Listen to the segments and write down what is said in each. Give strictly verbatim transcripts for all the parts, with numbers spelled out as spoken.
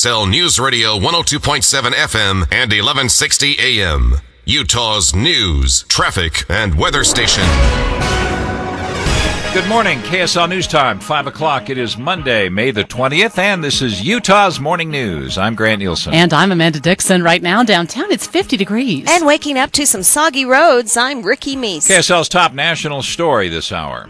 Cell News Radio one oh two point seven F M and eleven sixty A M. Utah's news, traffic, and weather station. Good morning, K S L News Time, five o'clock. It is Monday, May the twentieth, and this is Utah's Morning News. I'm Grant Nielsen. And I'm Amanda Dixon. Right now, downtown, it's fifty degrees. And waking up to some soggy roads, I'm Ricky Meese. K S L's top national story this hour.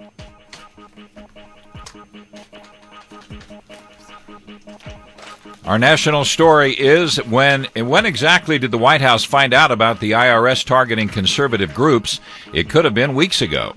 Our national story is when when exactly did the White House find out about the I R S targeting conservative groups? It could have been weeks ago.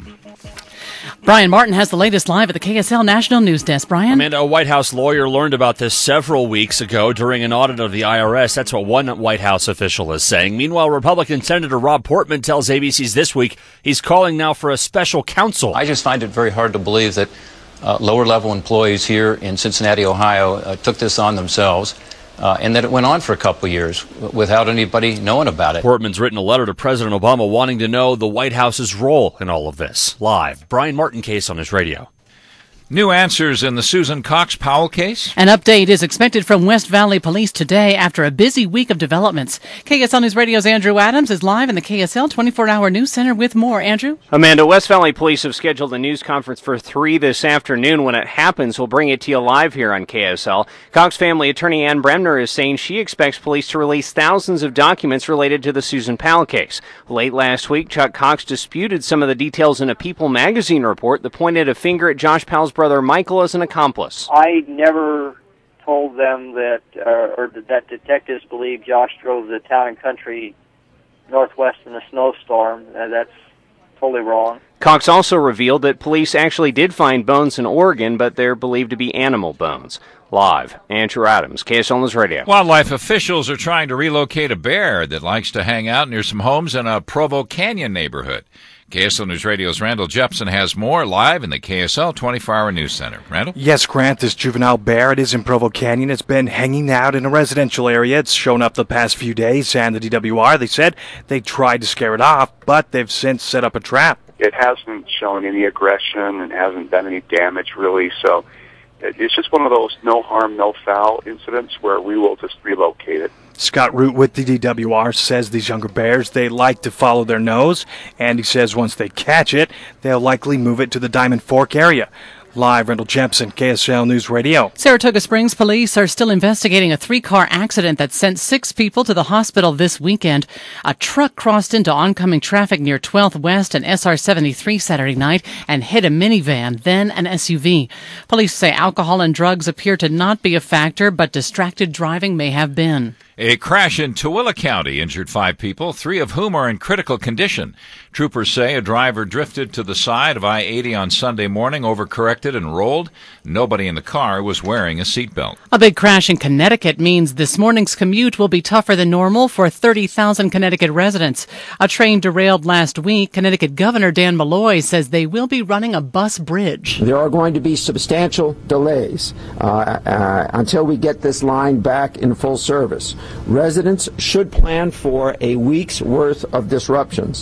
Brian Martin has the latest live at the K S L National News Desk. Brian? Amanda, a White House lawyer learned about this several weeks ago during an audit of the I R S. That's what one White House official is saying. Meanwhile, Republican Senator Rob Portman tells A B C's This Week he's calling now for a special counsel. I just find it very hard to believe that Uh, lower-level employees here in Cincinnati, Ohio, uh, took this on themselves, uh, and that it went on for a couple of years w- without anybody knowing about it. Portman's written a letter to President Obama wanting to know the White House's role in all of this. Live, Brian Martin case on his radio. New answers in the Susan Cox Powell case. An update is expected from West Valley Police today after a busy week of developments. K S L News Radio's Andrew Adams is live in the K S L twenty-four hour News Center with more. Andrew? Amanda, West Valley Police have scheduled a news conference for three this afternoon. When it happens, we'll bring it to you live here on K S L. Cox family attorney Ann Bremner is saying she expects police to release thousands of documents related to the Susan Powell case. Late last week, Chuck Cox disputed some of the details in a People magazine report that pointed a finger at Josh Powell's brother Michael as an accomplice. I never told them that, uh, or that detectives believe Josh drove the Town and Country northwest in a snowstorm. Uh, that's totally wrong. Cox also revealed that police actually did find bones in Oregon, but they're believed to be animal bones. Live, Andrew Adams, K S L News Radio. Wildlife officials are trying to relocate a bear that likes to hang out near some homes in a Provo Canyon neighborhood. K S L News Radio's Randall Jepson has more live in the K S L twenty-four hour News Center. Randall? Yes, Grant, this juvenile bear, it is in Provo Canyon. It's been hanging out in a residential area. It's shown up the past few days, and the D W R, they said they tried to scare it off, but they've since set up a trap. It hasn't shown any aggression and hasn't done any damage, really, so it's just one of those no harm, no foul incidents where we will just relocate it. Scott Root with the D W R says these younger bears, they like to follow their nose, and he says once they catch it, they'll likely move it to the Diamond Fork area. Live, Randall Jepson, K S L News Radio. Saratoga Springs police are still investigating a three-car accident that sent six people to the hospital this weekend. A truck crossed into oncoming traffic near twelfth West and S R seventy-three Saturday night and hit a minivan, then an S U V. Police say alcohol and drugs appear to not be a factor, but distracted driving may have been. A crash in Tooele County injured five people, three of whom are in critical condition. Troopers say a driver drifted to the side of I eighty on Sunday morning, overcorrected and rolled. Nobody in the car was wearing a seatbelt. A big crash in Connecticut means this morning's commute will be tougher than normal for thirty thousand Connecticut residents. A train derailed last week. Connecticut Governor Dan Malloy says they will be running a bus bridge. There are going to be substantial delays uh, uh, until we get this line back in full service. Residents should plan for a week's worth of disruptions.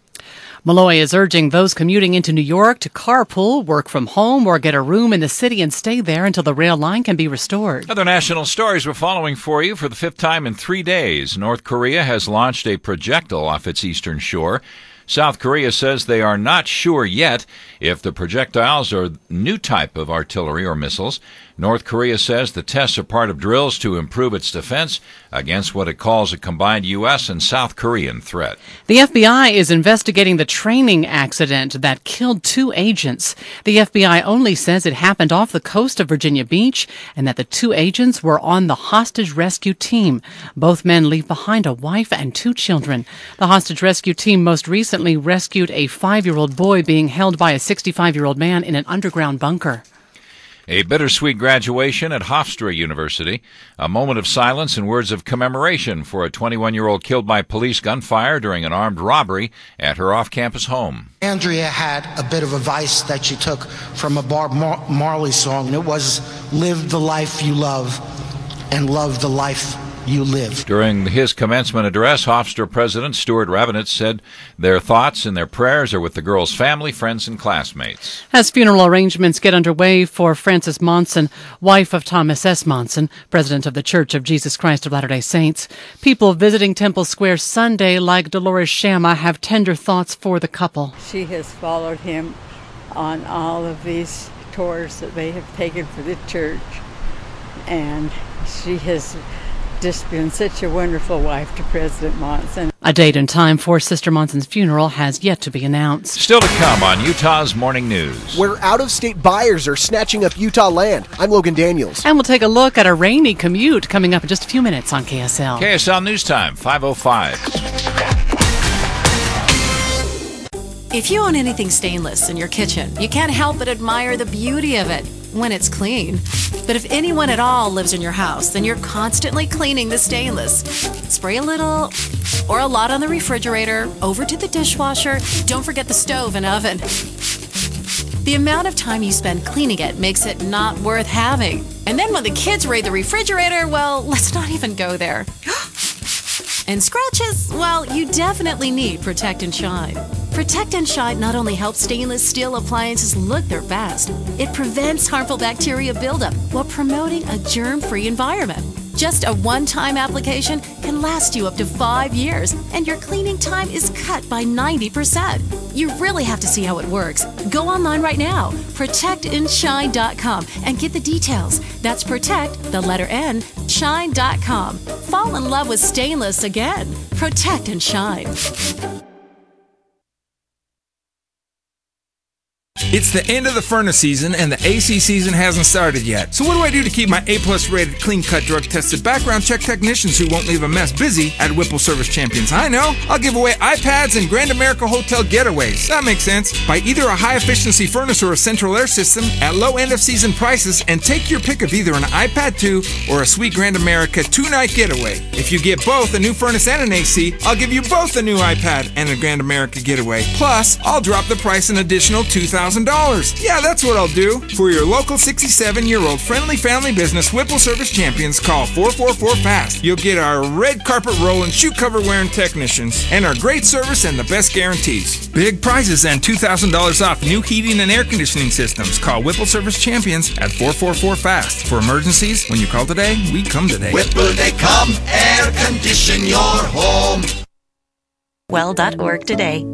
Malloy is urging those commuting into New York to carpool, work from home, or get a room in the city and stay there until the rail line can be restored. Other national stories we're following for you for the fifth time in three days. North Korea has launched a projectile off its eastern shore. South Korea says they are not sure yet if the projectiles are a new type of artillery or missiles. North Korea says the tests are part of drills to improve its defense against what it calls a combined U S and South Korean threat. The F B I is investigating the training accident that killed two agents. The F B I only says it happened off the coast of Virginia Beach and that the two agents were on the hostage rescue team. Both men leave behind a wife and two children. The hostage rescue team most recently rescued a five-year-old boy being held by a sixty-five-year-old man in an underground bunker. A bittersweet graduation at Hofstra University. A moment of silence and words of commemoration for a twenty-one-year-old killed by police gunfire during an armed robbery at her off-campus home. Andrea had a bit of advice that she took from a Bob Marley song, and it was, live the life you love and love the life you live. During his commencement address, Hofstra President Stuart Ravenitz said their thoughts and their prayers are with the girl's family, friends, and classmates. As funeral arrangements get underway for Frances Monson, wife of Thomas S. Monson, president of the Church of Jesus Christ of Latter-day Saints, people visiting Temple Square Sunday, like Dolores Shama, have tender thoughts for the couple. She has followed him on all of these tours that they have taken for the church, and she has just been such a wonderful wife to President Monson. A date and time for Sister Monson's funeral has yet to be announced. Still to come on Utah's Morning News. Where out-of-state buyers are snatching up Utah land. I'm Logan Daniels. And we'll take a look at a rainy commute coming up in just a few minutes on K S L. K S L News Time, five oh five. If you own anything stainless in your kitchen, you can't help but admire the beauty of it when it's clean. But if anyone at all lives in your house, then you're constantly cleaning the stainless. Spray a little or a lot on the refrigerator, over to the dishwasher. Don't forget the stove and oven. The amount of time you spend cleaning it makes it not worth having. And then when the kids raid the refrigerator, well, let's not even go there. And scratches, well, you definitely need Protect and Shine. Protect and Shine not only helps stainless steel appliances look their best, it prevents harmful bacteria buildup while promoting a germ-free environment. Just a one-time application can last you up to five years, and your cleaning time is cut by ninety percent. You really have to see how it works. Go online right now, protect and shine dot com, and get the details. That's Protect, the letter N, shine dot com. Fall in love with stainless again. Protect and Shine. It's the end of the furnace season, and the A C season hasn't started yet. So what do I do to keep my A-plus rated, clean-cut, drug-tested, background check technicians who won't leave a mess busy at Whipple Service Champions? I know. I'll give away iPads and Grand America Hotel getaways. That makes sense. Buy either a high-efficiency furnace or a central air system at low end-of-season prices, and take your pick of either an iPad two or a sweet Grand America two-night getaway. If you get both, a new furnace and an A C, I'll give you both a new iPad and a Grand America getaway. Plus, I'll drop the price an additional two thousand dollars. Yeah, that's what I'll do. For your local sixty-seven-year-old friendly family business, Whipple Service Champions, call four four four FAST. You'll get our red carpet rolling, shoe cover wearing technicians, and our great service and the best guarantees. Big prizes and two thousand dollars off new heating and air conditioning systems. Call Whipple Service Champions at four four four FAST. For emergencies, when you call today, we come today. Whipple, they come, air condition your home. well dot org today.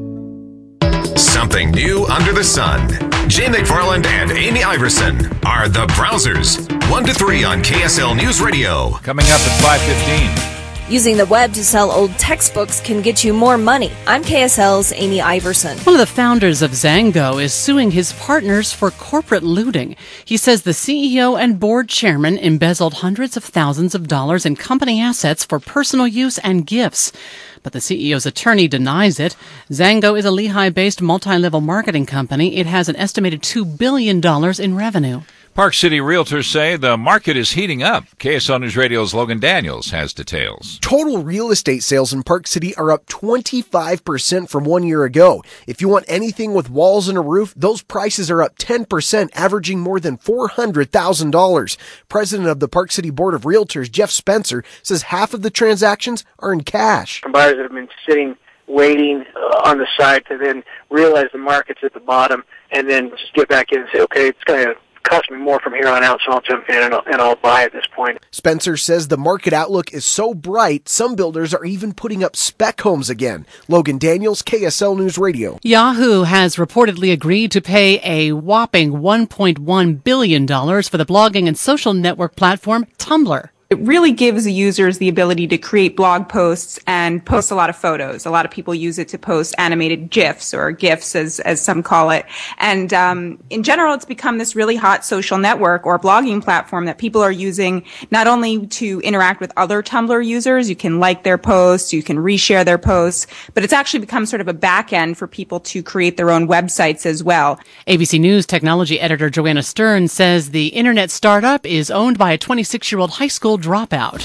Something new under the sun. Jay McFarland and Amy Iverson are the Browsers. one to three on K S L News Radio. Coming up at five fifteen. Using the web to sell old textbooks can get you more money. I'm K S L's Amy Iverson. One of the founders of Zango is suing his partners for corporate looting. He says the C E O and board chairman embezzled hundreds of thousands of dollars in company assets for personal use and gifts. But the C E O's attorney denies it. Zango is a Lehigh-based multi-level marketing company. It has an estimated two billion dollars in revenue. Park City realtors say the market is heating up. K S L News Radio's Logan Daniels has details. Total real estate sales in Park City are up twenty-five percent from one year ago. If you want anything with walls and a roof, those prices are up ten percent, averaging more than four hundred thousand dollars. President of the Park City Board of Realtors, Jeff Spencer, says half of the transactions are in cash. Buyers that have been sitting, waiting uh, on the side to then realize the market's at the bottom and then just get back in and say, okay, it's going to cost me more from here on out, so I'll jump in and I'll, and I'll buy at this point. Spencer says the market outlook is so bright, some builders are even putting up spec homes again. Logan Daniels, K S L News Radio. Yahoo has reportedly agreed to pay a whopping one point one billion dollars for the blogging and social network platform Tumblr. It really gives users the ability to create blog posts and post a lot of photos. A lot of people use it to post animated GIFs or GIFs as, as some call it. And um, in general, it's become this really hot social network or blogging platform that people are using not only to interact with other Tumblr users, you can like their posts, you can reshare their posts, but it's actually become sort of a back end for people to create their own websites as well. A B C News technology editor Joanna Stern says the internet startup is owned by a twenty-six-year-old high school dropout.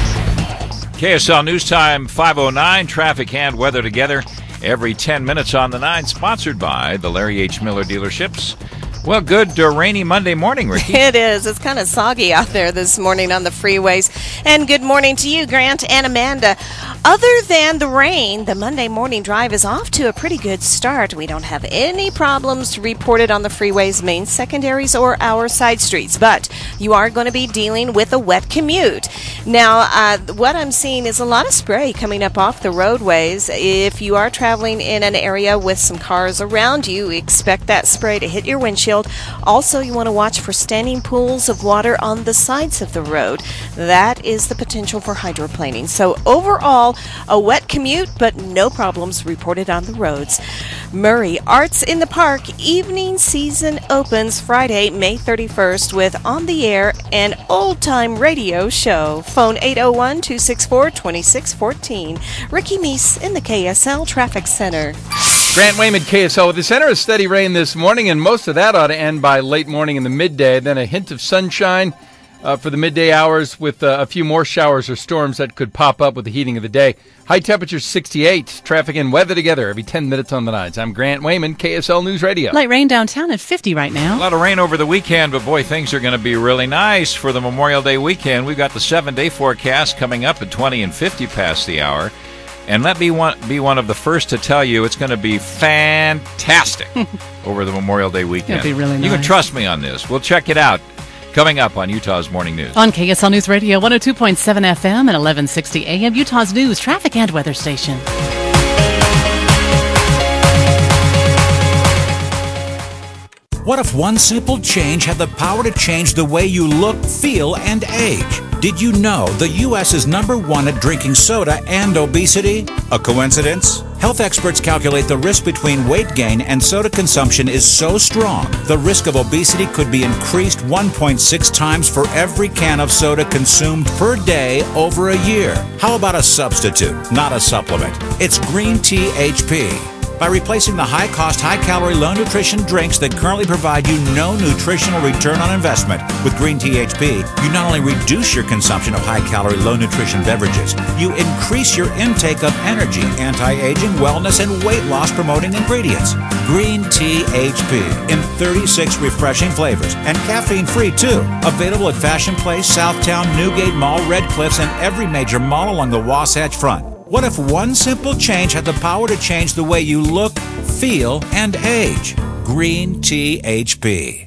K S L News Time five oh nine, traffic and weather together every ten minutes on the nine, sponsored by the Larry H. Miller dealerships. Well, good uh, rainy Monday morning, Ricky. It is. It's kind of soggy out there this morning on the freeways. And good morning to you, Grant and Amanda. Other than the rain, the Monday morning drive is off to a pretty good start. We don't have any problems reported on the freeways, main secondaries, or our side streets. But you are going to be dealing with a wet commute. Now, uh, what I'm seeing is a lot of spray coming up off the roadways. If you are traveling in an area with some cars around you, expect that spray to hit your windshield. Also, you want to watch for standing pools of water on the sides of the road. That is the potential for hydroplaning. So overall, a wet commute, but no problems reported on the roads. Murray Arts in the Park evening season opens Friday, May thirty-first with On the Air, an old-time radio show. Phone eight oh one, two six four, two six one four. Ricky Meese in the K S L Traffic Center. Grant Wayman, K S L, with the center of steady rain this morning, and most of that ought to end by late morning and the midday. Then a hint of sunshine uh, for the midday hours with uh, a few more showers or storms that could pop up with the heating of the day. High temperature sixty-eight. Traffic and weather together every ten minutes on the nines. I'm Grant Wayman, K S L News Radio. Light rain downtown at fifty right now. A lot of rain over the weekend, but boy, things are going to be really nice for the Memorial Day weekend. We've got the seven-day forecast coming up at twenty and fifty past the hour. And let me one, be one of the first to tell you it's going to be fantastic over the Memorial Day weekend. It'll be really nice. You can trust me on this. We'll check it out coming up on Utah's Morning News. On K S L News Radio, one oh two point seven F M and eleven sixty A M, Utah's news, traffic, and weather station. What if one simple change had the power to change the way you look, feel, and age? Did you know the U S is number one at drinking soda and obesity? A coincidence? Health experts calculate the risk between weight gain and soda consumption is so strong, the risk of obesity could be increased one point six times for every can of soda consumed per day over a year. How about a substitute, not a supplement? It's Green Tea H P. By replacing the high-cost, high-calorie, low-nutrition drinks that currently provide you no nutritional return on investment, with Green Tea H P, you not only reduce your consumption of high-calorie, low-nutrition beverages, you increase your intake of energy, anti-aging, wellness, and weight loss-promoting ingredients. Green Tea H P in thirty-six refreshing flavors, and caffeine-free, too. Available at Fashion Place, Southtown, Newgate Mall, Red Cliffs, and every major mall along the Wasatch Front. What if one simple change had the power to change the way you look, feel, and age? Green Tea H P.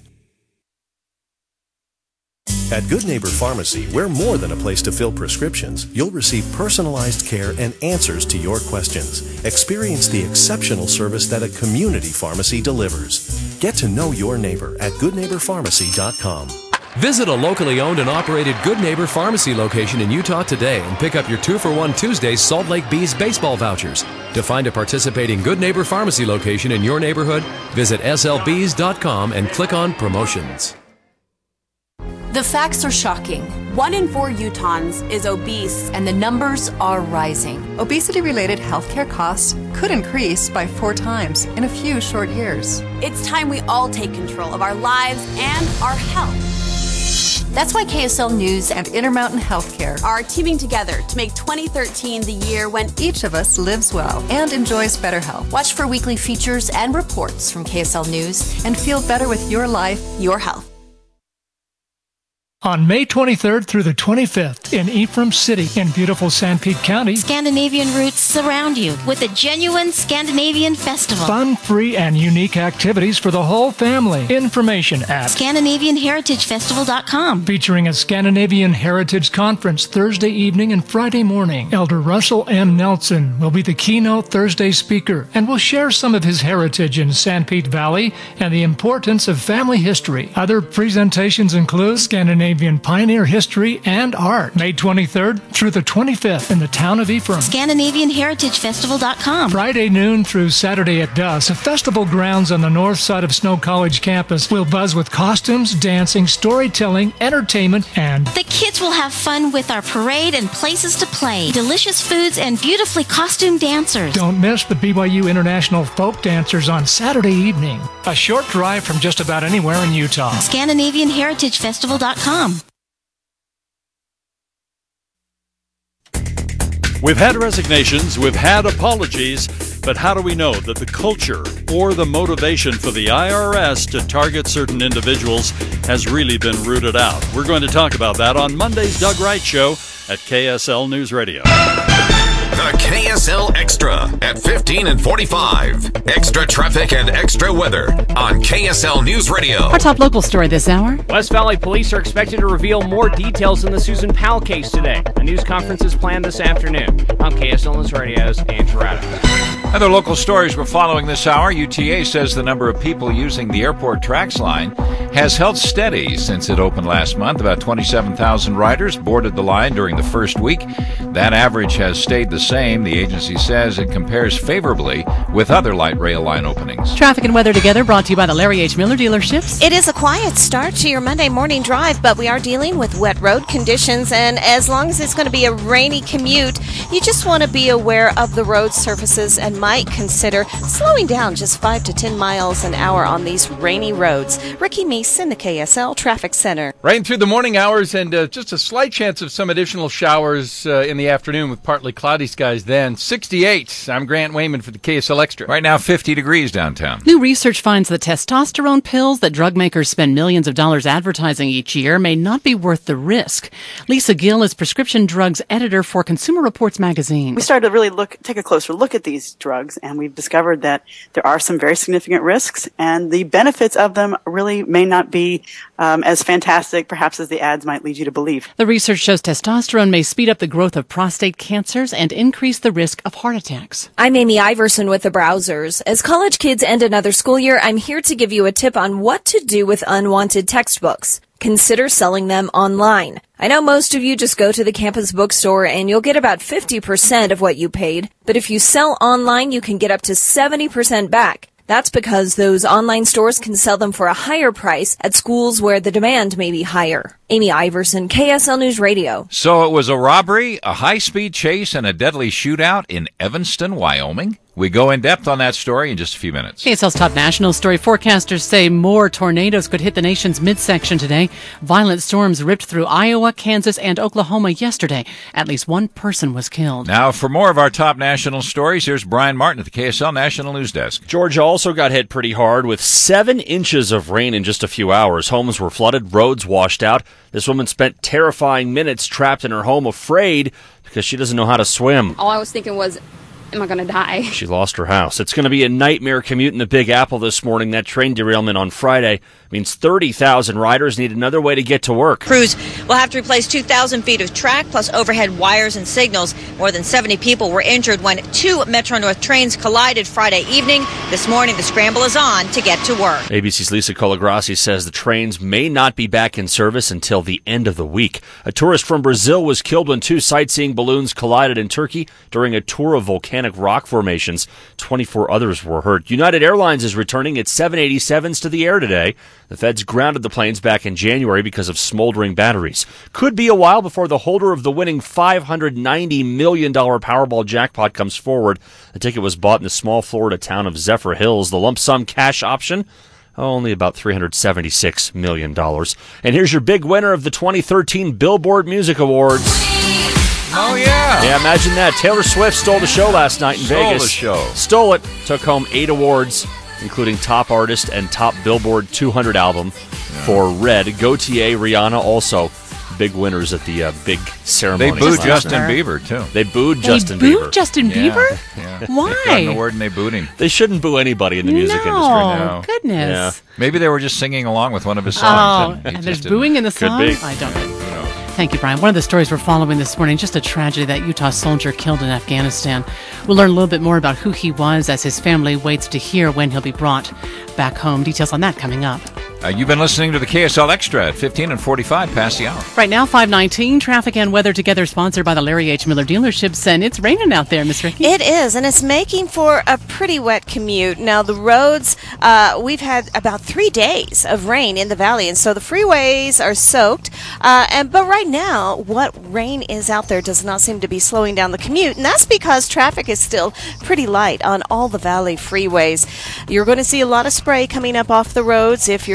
At Good Neighbor Pharmacy, we're more than a place to fill prescriptions. You'll receive personalized care and answers to your questions. Experience the exceptional service that a community pharmacy delivers. Get to know your neighbor at good neighbor pharmacy dot com. Visit a locally owned and operated Good Neighbor Pharmacy location in Utah today and pick up your two for one Tuesday Salt Lake Bees baseball vouchers. To find a participating Good Neighbor Pharmacy location in your neighborhood, visit S L bees dot com and click on Promotions. The facts are shocking. One in four Utahns is obese, and the numbers are rising. Obesity-related healthcare costs could increase by four times in a few short years. It's time we all take control of our lives and our health. That's why K S L News and Intermountain Healthcare are teaming together to make twenty thirteen the year when each of us lives well and enjoys better health. Watch for weekly features and reports from K S L News and feel better with your life, your health. On May twenty-third through the twenty-fifth in Ephraim City in beautiful Sanpete County, Scandinavian roots surround you with a genuine Scandinavian festival. Fun, free, and unique activities for the whole family. Information at Scandinavian Heritage Festival dot com. Featuring a Scandinavian Heritage Conference Thursday evening and Friday morning. Elder Russell M. Nelson will be the keynote Thursday speaker and will share some of his heritage in Sanpete Valley and the importance of family history. Other presentations include Scandinavian Pioneer History and Art, May twenty-third through the twenty-fifth in the town of Ephraim. Scandinavian Heritage Festival dot com. Friday noon through Saturday at dusk, the festival grounds on the north side of Snow College campus will buzz with costumes, dancing, storytelling, entertainment, and the kids will have fun with our parade and places to play, delicious foods, and beautifully costumed dancers. Don't miss the B Y U International Folk Dancers on Saturday evening. A short drive from just about anywhere in Utah. Scandinavian Heritage Festival dot com. We've had resignations, we've had apologies. But how do we know that the culture or the motivation for the I R S to target certain individuals has really been rooted out? We're going to talk about that on Monday's Doug Wright Show at K S L News Radio. The K S L Extra at fifteen and forty-five. Extra traffic and extra weather on K S L News Radio. Our top local story this hour. West Valley Police are expected to reveal more details in the Susan Powell case today. A news conference is planned this afternoon. I'm K S L News Radio's Andrew Adams. Other local stories we're following this hour. U T A says the number of people using the airport TRAX line has held steady since it opened last month. About twenty-seven thousand riders boarded the line during the first week. That average has stayed the same. The agency says it compares favorably with other light rail line openings. Traffic and weather together brought to you by the Larry H. Miller dealerships. It is a quiet start to your Monday morning drive, but we are dealing with wet road conditions, and as long as it's going to be a rainy commute, you just want to be aware of the road surfaces and might consider slowing down just five to ten miles an hour on these rainy roads. Ricky Meese, the K S L Traffic Center. Rain through the morning hours and uh, just a slight chance of some additional showers uh, in the afternoon with partly cloudy skies then. sixty-eight. I'm Grant Wayman for the K S L Extra. Right now, fifty degrees downtown. New research finds that testosterone pills that drug makers spend millions of dollars advertising each year may not be worth the risk. Lisa Gill is prescription drugs editor for Consumer Reports magazine. We started to really look, take a closer look at these drugs, and we've discovered that there are some very significant risks, and the benefits of them really may not be um, as fantastic, perhaps, as the ads might lead you to believe. The research shows testosterone may speed up the growth of prostate cancers and increase the risk of heart attacks. I'm Amy Iverson with the Browsers. As college kids end another school year, I'm here to give you a tip on what to do with unwanted textbooks. Consider selling them online. I know most of you just go to the campus bookstore and you'll get about fifty percent of what you paid, but if you sell online, you can get up to seventy percent back. That's because those online stores can sell them for a higher price at schools where the demand may be higher. Amy Iverson, K S L News Radio. So it was a robbery, a high-speed chase, and a deadly shootout in Evanston, Wyoming? We go in depth on that story in just a few minutes. K S L's top national story. Forecasters say more tornadoes could hit the nation's midsection today. Violent storms ripped through Iowa, Kansas, and Oklahoma yesterday. At least one person was killed. Now, for more of our top national stories, here's Brian Martin at the K S L National News Desk. Georgia also got hit pretty hard with seven inches of rain in just a few hours. Homes were flooded, roads washed out. This woman spent terrifying minutes trapped in her home, afraid because she doesn't know how to swim. All I was thinking was, am I going to die? She lost her house. It's going to be a nightmare commute in the Big Apple this morning. That train derailment on Friday means thirty thousand riders need another way to get to work. Crews will have to replace two thousand feet of track plus overhead wires and signals. More than seventy people were injured when two Metro-North trains collided Friday evening. This morning, the scramble is on to get to work. A B C's Lisa Colagrassi says the trains may not be back in service until the end of the week. A tourist from Brazil was killed when two sightseeing balloons collided in Turkey during a tour of volcanic rock formations. twenty-four others were hurt. United Airlines is returning its seven eighty-sevens to the air today. The feds grounded the planes back in January because of smoldering batteries. Could be a while before the holder of the winning five hundred ninety million dollars Powerball jackpot comes forward. The ticket was bought in the small Florida town of Zephyr Hills. The lump sum cash option, only about three hundred seventy-six million dollars. And here's your big winner of the twenty thirteen Billboard Music Awards. Oh, yeah. Yeah, imagine that. Taylor Swift stole the show last night in Stole Vegas. the show. Stole it. Took home eight awards, including Top Artist and Top Billboard two hundred Album yeah. for Red. Gautier, Rihanna also big winners at the uh, big ceremony. They booed Justin Bieber, too. They booed they Justin booed Bieber. Justin Bieber? Yeah. yeah. Why? They got an award and they booed him. They shouldn't boo anybody in the music no, industry. No, goodness. Yeah. Maybe they were just singing along with one of his songs. Oh, and, and there's booing in the song? Could be. I don't know. Thank you, Brian. One of the stories we're following this morning, just a tragedy, that Utah soldier killed in Afghanistan. We'll learn a little bit more about who he was as his family waits to hear when he'll be brought back home. Details on that coming up. Uh, you've been listening to the K S L Extra at fifteen and forty-five past the hour. Right now, five nineteen, traffic and weather together, sponsored by the Larry H. Miller dealerships, and it's raining out there, Miss Ricky. It is, and it's making for a pretty wet commute. Now, the roads, uh, we've had about three days of rain in the valley, and so the freeways are soaked. Uh, and but right now, what rain is out there does not seem to be slowing down the commute, and that's because traffic is still pretty light on all the valley freeways. You're going to see a lot of spray coming up off the roads if you're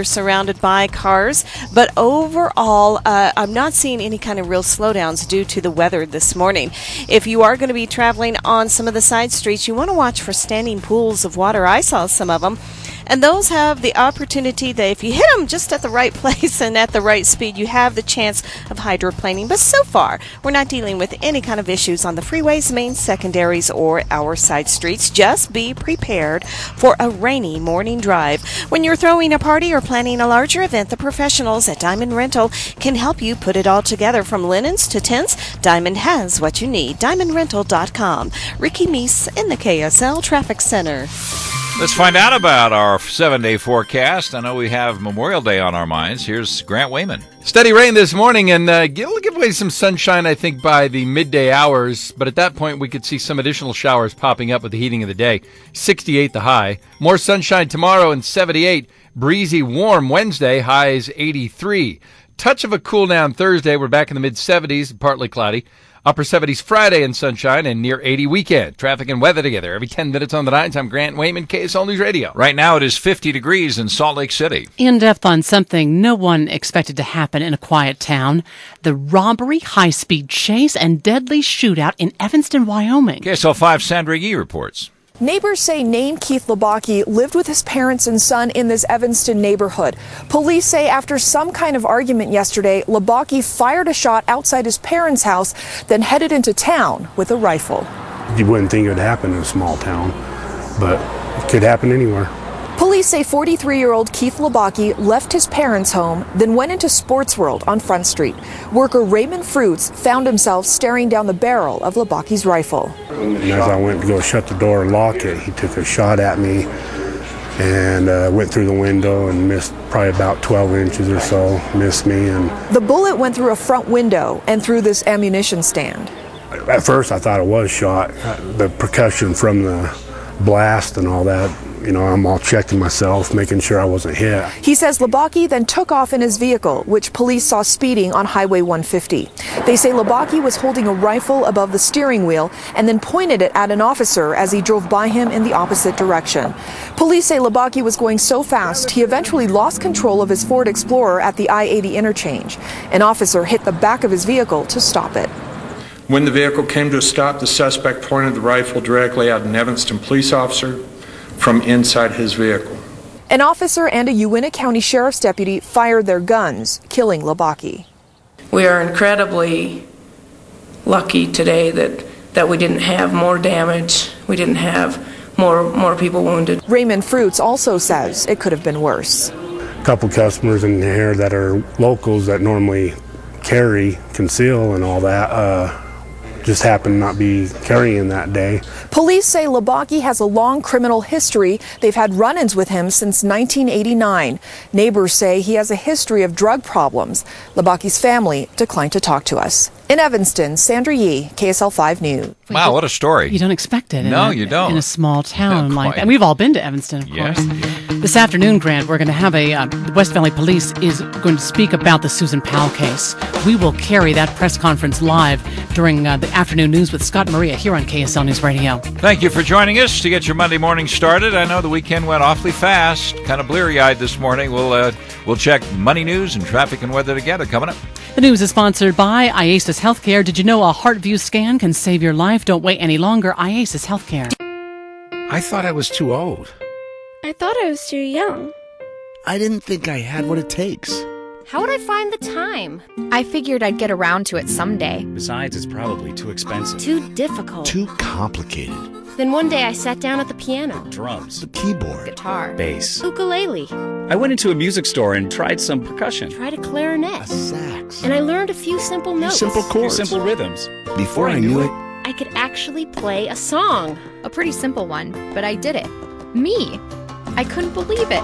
surrounded by cars. But overall, uh, I'm not seeing any kind of real slowdowns due to the weather this morning. If you are going to be traveling on some of the side streets, you want to watch for standing pools of water. I saw some of them. And those have the opportunity that if you hit them just at the right place and at the right speed, you have the chance of hydroplaning. But so far, we're not dealing with any kind of issues on the freeways, main secondaries, or our side streets. Just be prepared for a rainy morning drive. When you're throwing a party or planning a larger event, the professionals at Diamond Rental can help you put it all together. From linens to tents, Diamond has what you need. diamond rental dot com. Ricky Meese in the K S L Traffic Center. Let's find out about our seven-day forecast. I know we have Memorial Day on our minds. Here's Grant Wayman. Steady rain this morning, and uh, it'll give away some sunshine, I think, by the midday hours. But at that point, we could see some additional showers popping up with the heating of the day. sixty-eight the high. More sunshine tomorrow and seventy-eight. Breezy, warm Wednesday, highs eighty-three. Touch of a cool down Thursday. We're back in the mid-seventies, partly cloudy. Upper seventies Friday and sunshine, and near eighty weekend. Traffic and weather together every ten minutes on the nines. I'm Grant Wayman, K S L News Radio. Right now it is fifty degrees in Salt Lake City. In depth on something no one expected to happen in a quiet town. The robbery, high-speed chase, and deadly shootout in Evanston, Wyoming. K S L five Sandra Yee reports. Neighbors say named Keith Labaki lived with his parents and son in this Evanston neighborhood. Police say after some kind of argument yesterday, Labaki fired a shot outside his parents' house, then headed into town with a rifle. You wouldn't think it would happen in a small town, but it could happen anywhere. Police say forty-three-year-old Keith Labaki left his parents' home, then went into Sports World on Front Street. Worker Raymond Fruits found himself staring down the barrel of Labaki's rifle. And as I went to go shut the door and lock it, he took a shot at me and uh, went through the window and missed probably about twelve inches or so, missed me. And the bullet went through a front window and through this ammunition stand. At first I thought it was shot. The percussion from the blast and all that, you know, I'm all checking myself, making sure I wasn't hit. He says Labaki then took off in his vehicle, which police saw speeding on Highway one fifty. They say Labaki was holding a rifle above the steering wheel and then pointed it at an officer as he drove by him in the opposite direction. Police say Labaki was going so fast, he eventually lost control of his Ford Explorer at the I eighty interchange. An officer hit the back of his vehicle to stop it. When the vehicle came to a stop, the suspect pointed the rifle directly at an Evanston police officer from inside his vehicle. An officer and a Uintah County Sheriff's deputy fired their guns, killing Labaki. We are incredibly lucky today that, that we didn't have more damage, we didn't have more, more people wounded. Raymond Fruits also says it could have been worse. A couple customers in here that are locals that normally carry, conceal and all that, uh, just happened to not be carrying that day. Police say Labaki has a long criminal history. They've had run-ins with him since nineteen eighty-nine. Neighbors say he has a history of drug problems. Labaki's family declined to talk to us. In Evanston, Sandra Yee, K S L five News. Wow, what a story. You don't expect it. No, a, you don't. In a small town like that. quite. And we've all been to Evanston, of Yeah. course. This afternoon, Grant, we're going to have a, uh, the West Valley Police is going to speak about the Susan Powell case. We will carry that press conference live during uh, the afternoon news with Scott Maria here on K S L News Radio. Thank you for joining us to get your Monday morning started. I know the weekend went awfully fast, kind of bleary-eyed this morning. We'll uh, we'll check money news and traffic and weather together coming up. The news is sponsored by IASIS Healthcare. Did you know a HeartView scan can save your life? Don't wait any longer. IASIS Healthcare. I thought I was too old. I thought I was too young. I didn't think I had what it takes. How would I find the time? I figured I'd get around to it someday. Besides, it's probably too expensive. Too difficult. Too complicated. Then one day I sat down at the piano. Drums. The keyboard. Guitar. Bass. Ukulele. I went into a music store and tried some percussion. Tried a clarinet. A sax. And I learned a few simple notes. Simple chords. Few simple rhythms. Before, Before I knew it, I could actually play a song. A pretty simple one, but I did it. Me. I couldn't believe it.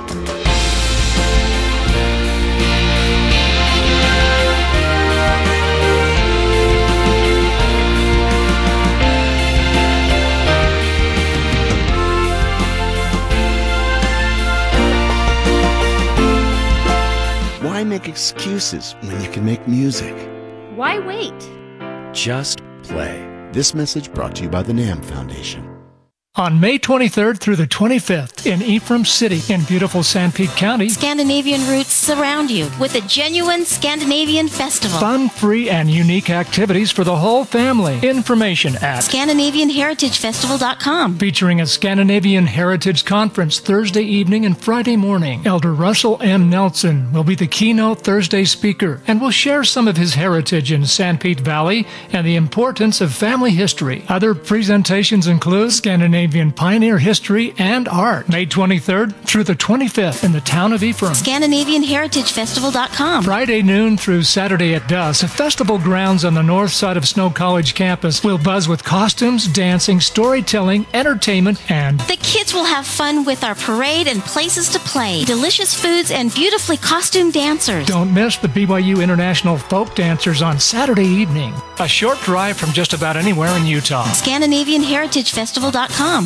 why make excuses when you can make music? Why wait? Just play. This message brought to you by the NAMM Foundation. On May twenty-third through the twenty-fifth in Ephraim City in beautiful Sanpete County, Scandinavian roots surround you with a genuine Scandinavian festival. Fun, free, and unique activities for the whole family. Information at Scandinavian Heritage Festival dot com. Featuring a Scandinavian Heritage Conference Thursday evening and Friday morning. Elder Russell M. Nelson will be the keynote Thursday speaker and will share some of his heritage in Sanpete Valley and the importance of family history. Other presentations include Scandinavian Pioneer History and Art, May twenty-third through the twenty-fifth in the town of Ephraim. Scandinavian Heritage Festival dot com. Friday noon through Saturday at dusk, festival grounds on the north side of Snow College campus will buzz with costumes, dancing, storytelling, entertainment, and the kids will have fun with our parade and places to play, delicious foods, and beautifully costumed dancers. Don't miss the B Y U International Folk Dancers on Saturday evening. A short drive from just about anywhere in Utah. Scandinavian Heritage Festival dot com.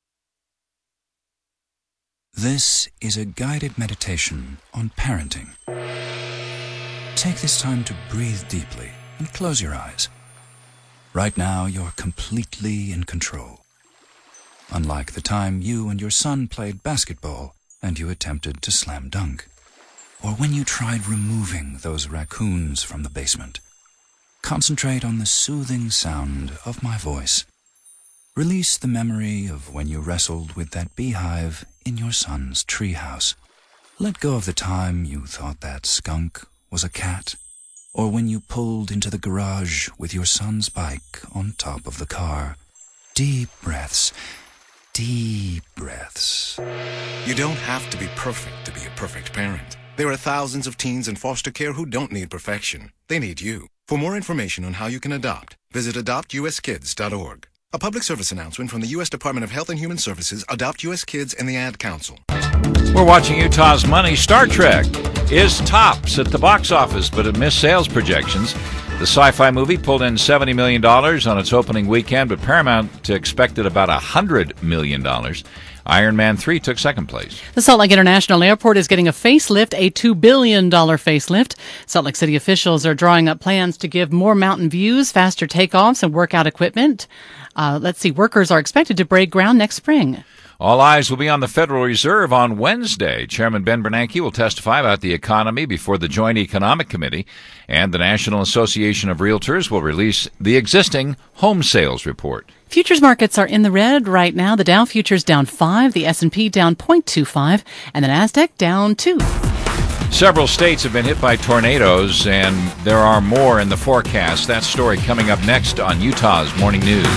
This is a guided meditation on parenting. Take this time to breathe deeply and close your eyes. Right now, you're completely in control. Unlike the time you and your son played basketball and you attempted to slam dunk, or when you tried removing those raccoons from the basement. Concentrate on the soothing sound of my voice. Release the memory of when you wrestled with that beehive in your son's treehouse. Let go of the time you thought that skunk was a cat, or when you pulled into the garage with your son's bike on top of the car. Deep breaths, deep breaths. You don't have to be perfect to be a perfect parent. There are thousands of teens in foster care who don't need perfection. They need you. For more information on how you can adopt, visit adopt u s kids dot org. A public service announcement from the U S Department of Health and Human Services, Adopt U S Kids, and the Ad Council. We're watching Utah's Money. Star Trek is tops at the box office, but it missed sales projections. The sci-fi movie pulled in seventy million dollars on its opening weekend, but Paramount expected about one hundred million dollars. Iron Man three took second place. The Salt Lake International Airport is getting a facelift, a two billion dollars facelift. Salt Lake City officials are drawing up plans to give more mountain views, faster takeoffs, and workout equipment. Uh, let's see, workers are expected to break ground next spring. All eyes will be on the Federal Reserve on Wednesday. Chairman Ben Bernanke will testify about the economy before the Joint Economic Committee, and the National Association of Realtors will release the existing home sales report. Futures markets are in the red right now. The Dow futures down five, the S and P down zero point two five, and the Nasdaq down two. Several states have been hit by tornadoes, and there are more in the forecast. That story coming up next on Utah's Morning News.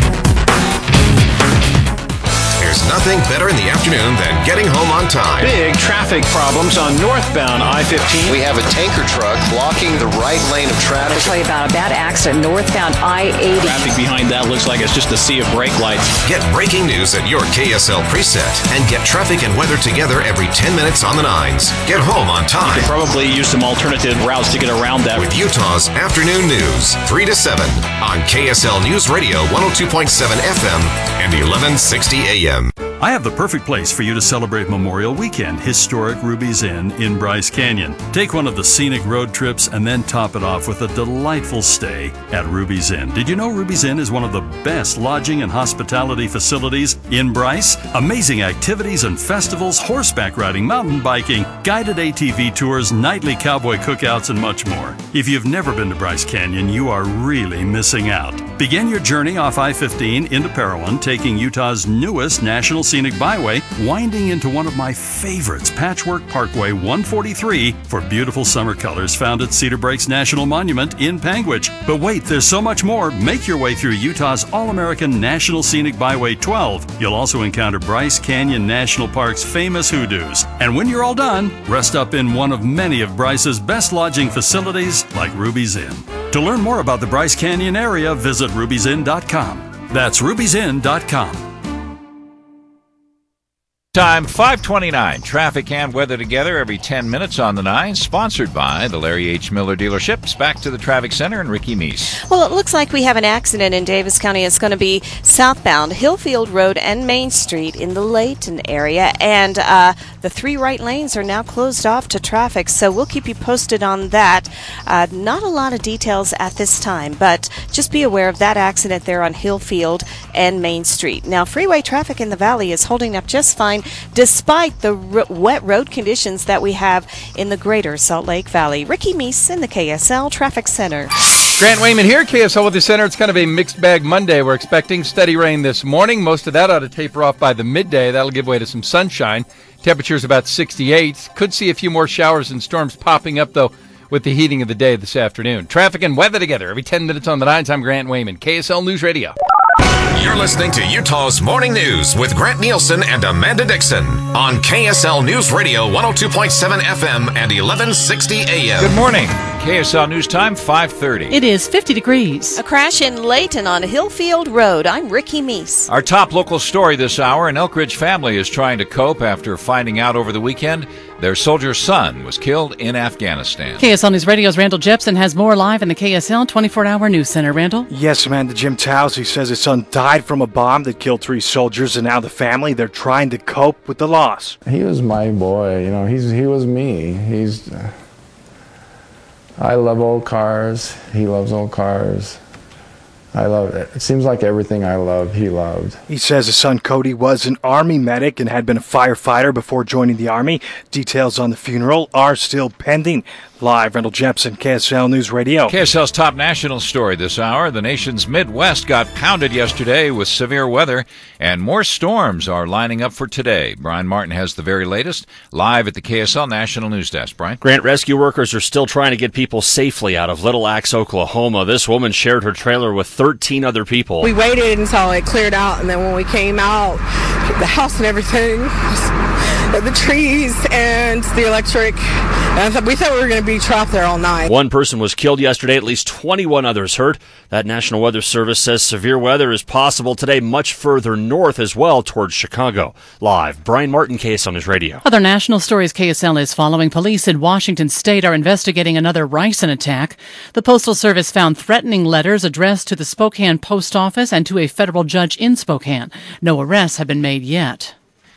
There's nothing better in the afternoon than getting home on time. Big traffic problems on northbound I fifteen. We have a tanker truck blocking the right lane of traffic. I'll tell you about a bad accident northbound I eighty. Traffic behind that looks like it's just a sea of brake lights. Get breaking news at your K S L preset and get traffic and weather together every ten minutes on the nines. Get home on time. You could probably use some alternative routes to get around that. With Utah's Afternoon News, three to seven on K S L News Radio one oh two point seven F M and eleven sixty A M. I have the perfect place for you to celebrate Memorial Weekend, historic Ruby's Inn in Bryce Canyon. Take one of the scenic road trips and then top it off with a delightful stay at Ruby's Inn. Did you know Ruby's Inn is one of the best lodging and hospitality facilities in Bryce? Amazing activities and festivals, horseback riding, mountain biking, guided A T V tours, nightly cowboy cookouts, and much more. If you've never been to Bryce Canyon, you are really missing out. Begin your journey off I fifteen into Parowan, taking Utah's newest National Scenic Byway, winding into one of my favorites, Patchwork Parkway one forty-three, for beautiful summer colors found at Cedar Breaks National Monument in Panguitch. But wait, there's so much more. Make your way through Utah's All-American National Scenic Byway twelve. You'll also encounter Bryce Canyon National Park's famous hoodoos. And when you're all done, rest up in one of many of Bryce's best lodging facilities, like Ruby's Inn. To learn more about the Bryce Canyon area, visit ruby's inn dot com. That's ruby's inn dot com. Time five twenty-nine. Traffic and weather together every ten minutes on the nine. Sponsored by the Larry H. Miller dealerships. Back to the traffic center and Ricky Meese. Well, it looks like we have an accident in Davis County. It's going to be southbound Hillfield Road and Main Street in the Layton area. And uh, the three right lanes are now closed off to traffic. So we'll keep you posted on that. Uh, not a lot of details at this time, but just be aware of that accident there on Hillfield and Main Street. Now, freeway traffic in the valley is holding up just fine, despite the r- wet road conditions that we have in the greater Salt Lake Valley. Ricky Meese in the K S L Traffic Center. Grant Wayman here, K S L Weather Center. It's kind of a mixed bag Monday. We're expecting steady rain this morning. Most of that ought to taper off by the midday. That'll give way to some sunshine. Temperature's about sixty-eight. Could see a few more showers and storms popping up, though, with the heating of the day this afternoon. Traffic and weather together every ten minutes on the nines. I'm Grant Wayman, K S L News Radio. You're listening to Utah's Morning News with Grant Nielsen and Amanda Dixon on K S L News Radio one oh two point seven F M and eleven sixty A M. Good morning. K S L News Time, five thirty. It is fifty degrees. A crash in Layton on Hillfield Road. I'm Ricky Meese. Our top local story this hour, an Elk Ridge family is trying to cope after finding out over the weekend their soldier son was killed in Afghanistan. K S L News Radio's Randall Jepson has more live in the K S L twenty-four hour News Center. Randall? Yes, Amanda. Jim Towsey says his son died from a bomb that killed three soldiers, and now the family, they're trying to cope with the loss. He was my boy. You know, he's he was me. He's... Uh, I love old cars. He loves old cars. I love it. It seems like everything I love, he loved. He says his son Cody was an Army medic and had been a firefighter before joining the Army. Details on the funeral are still pending. Live, Randall Jepson, K S L News Radio. K S L's top national story this hour. The nation's Midwest got pounded yesterday with severe weather, and more storms are lining up for today. Brian Martin has the very latest live at the K S L National News Desk. Brian? Grant, rescue workers are still trying to get people safely out of Little Axe, Oklahoma. This woman shared her trailer with thirteen other people. We waited until it cleared out, and then when we came out, the house and everything, the trees and the electric, and we thought we were going to be trapped there all night. One person was killed yesterday, at least twenty-one others hurt. That National Weather Service says severe weather is possible today much further north as well towards Chicago. Live, Brian Martin, K S L News Radio. Other national stories K S L is following. Police in Washington State are investigating another ricin attack. The Postal Service found threatening letters addressed to the Spokane Post Office and to a federal judge in Spokane. No arrests have been made yet.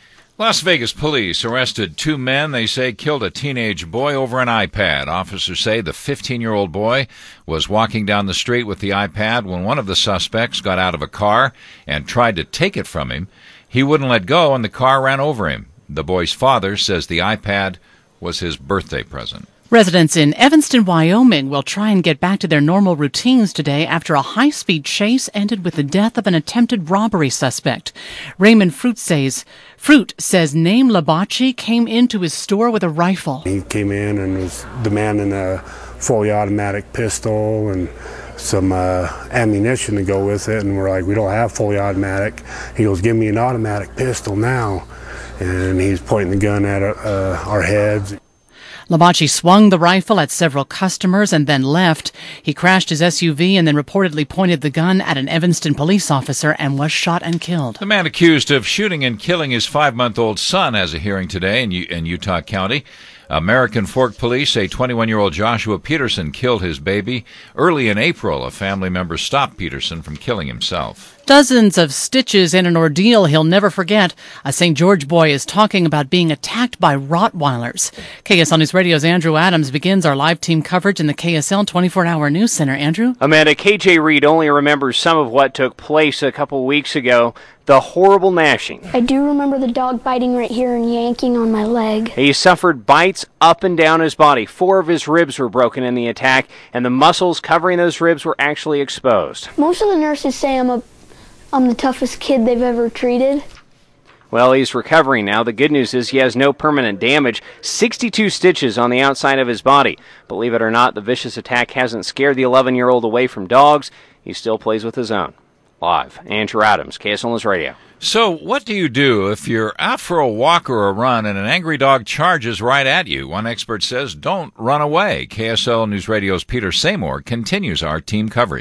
Las Vegas police arrested two men they say killed a teenage boy over an iPad. Officers say the fifteen-year-old boy was walking down the street with the iPad when one of the suspects got out of a car and tried to take it from him. He wouldn't let go, and the car ran over him. The boy's father says the iPad was his birthday present. Residents in Evanston, Wyoming will try and get back to their normal routines today after a high-speed chase ended with the death of an attempted robbery suspect. Raymond Fruit says, Fruit says Naim Labachi came into his store with a rifle. He came in and was demanding a fully automatic pistol and some uh, ammunition to go with it, and we're like, we don't have fully automatic. He goes, give me an automatic pistol now, and he's pointing the gun at uh, our heads. Labachi swung the rifle at several customers and then left. He crashed his S U V and then reportedly pointed the gun at an Evanston police officer and was shot and killed. The man accused of shooting and killing his five-month-old son has a hearing today in, U- in Utah County. American Fork Police say twenty-one-year-old Joshua Peterson killed his baby. Early in April, a family member stopped Peterson from killing himself. Dozens of stitches and an ordeal he'll never forget. A Saint George boy is talking about being attacked by Rottweilers. K S L News Radio's Andrew Adams begins our live team coverage in the K S L twenty-four hour News Center. Andrew? Amanda, K J Reed only remembers some of what took place a couple weeks ago. The horrible gnashing. I do remember the dog biting right here and yanking on my leg. He suffered bites up and down his body. Four of his ribs were broken in the attack, and the muscles covering those ribs were actually exposed. Most of the nurses say I'm a, I'm the toughest kid they've ever treated. Well, he's recovering now. The good news is he has no permanent damage. sixty-two stitches on the outside of his body. Believe it or not, the vicious attack hasn't scared the eleven-year-old away from dogs. He still plays with his own. Live, Andrew Adams, K S L News Radio. So what do you do if you're out for a walk or a run and an angry dog charges right at you? One expert says don't run away. K S L News Radio's Peter Seymour continues our team coverage.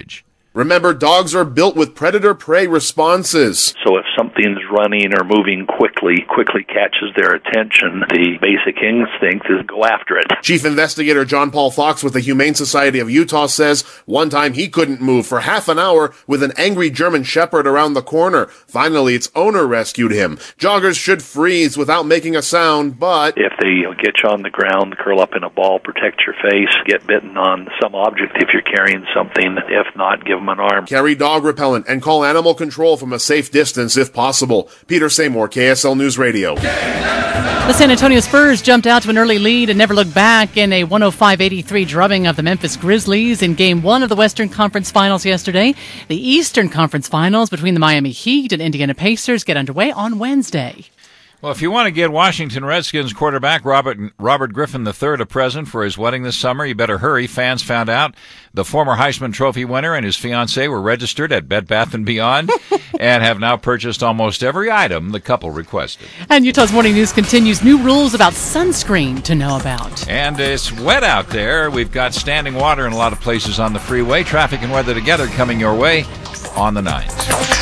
Remember, dogs are built with predator-prey responses. So if something's running or moving quickly, quickly catches their attention, the basic instinct is go after it. Chief Investigator John Paul Fox with the Humane Society of Utah says one time he couldn't move for half an hour with an angry German Shepherd around the corner. Finally, its owner rescued him. Joggers should freeze without making a sound, but if they get you on the ground, curl up in a ball, protect your face, get bitten on some object if you're carrying something. If not, give them an arm. Carry dog repellent and call animal control from a safe distance if possible. Peter Seymour, K S L News Radio. The San Antonio Spurs jumped out to an early lead and never looked back in a one oh five eighty-three drubbing of the Memphis Grizzlies in Game one of the Western Conference Finals yesterday. The Eastern Conference Finals between the Miami Heat and Indiana Pacers get underway on Wednesday. Well, if you want to get Washington Redskins quarterback Robert Robert Griffin the third a present for his wedding this summer, you better hurry. Fans found out the former Heisman Trophy winner and his fiancée were registered at Bed Bath and Beyond and have now purchased almost every item the couple requested. And Utah's Morning News continues. New rules about sunscreen to know about. And it's wet out there. We've got standing water in a lot of places on the freeway. Traffic and weather together coming your way on the ninth.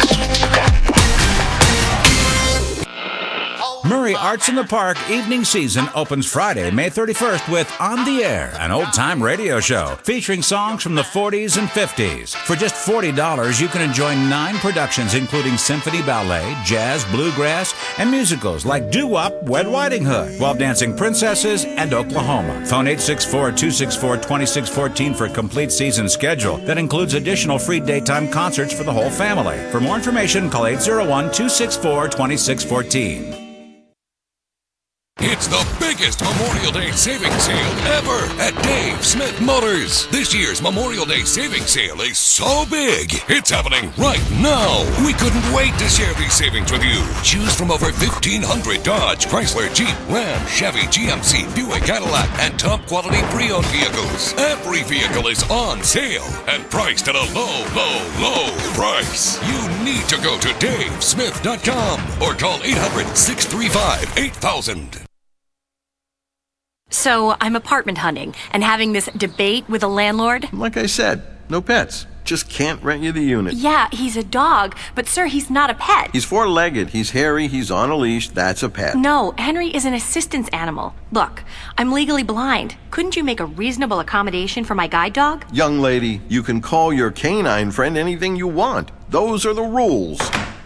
Murray Arts in the Park evening season opens Friday, May thirty-first with On the Air, an old-time radio show featuring songs from the forties and fifties. For just forty dollars, you can enjoy nine productions including symphony ballet, jazz, bluegrass, and musicals like Doo-Wop, Wed Riding Hood, While Dancing Princesses, and Oklahoma. Phone eight six four, two six four, two six one four for a complete season schedule that includes additional free daytime concerts for the whole family. For more information, call eight zero one, two six four, two six one four. It's the biggest Memorial Day savings sale ever at Dave Smith Motors. This year's Memorial Day savings sale is so big, it's happening right now. We couldn't wait to share these savings with you. Choose from over fifteen hundred Dodge, Chrysler, Jeep, Ram, Chevy, G M C, Buick, Cadillac, and top quality pre-owned vehicles. Every vehicle is on sale and priced at a low, low, low price. You need to go to dave smith dot com or call eight hundred, six three five, eight thousand. So I'm apartment hunting and having this debate with a landlord. Like I said, no pets. Just can't rent you the unit. Yeah, he's a dog, but sir, he's not a pet. He's four-legged, he's hairy, he's on a leash, that's a pet. No, Henry is an assistance animal. Look, I'm legally blind. Couldn't you make a reasonable accommodation for my guide dog? Young lady, you can call your canine friend anything you want. Those are the rules.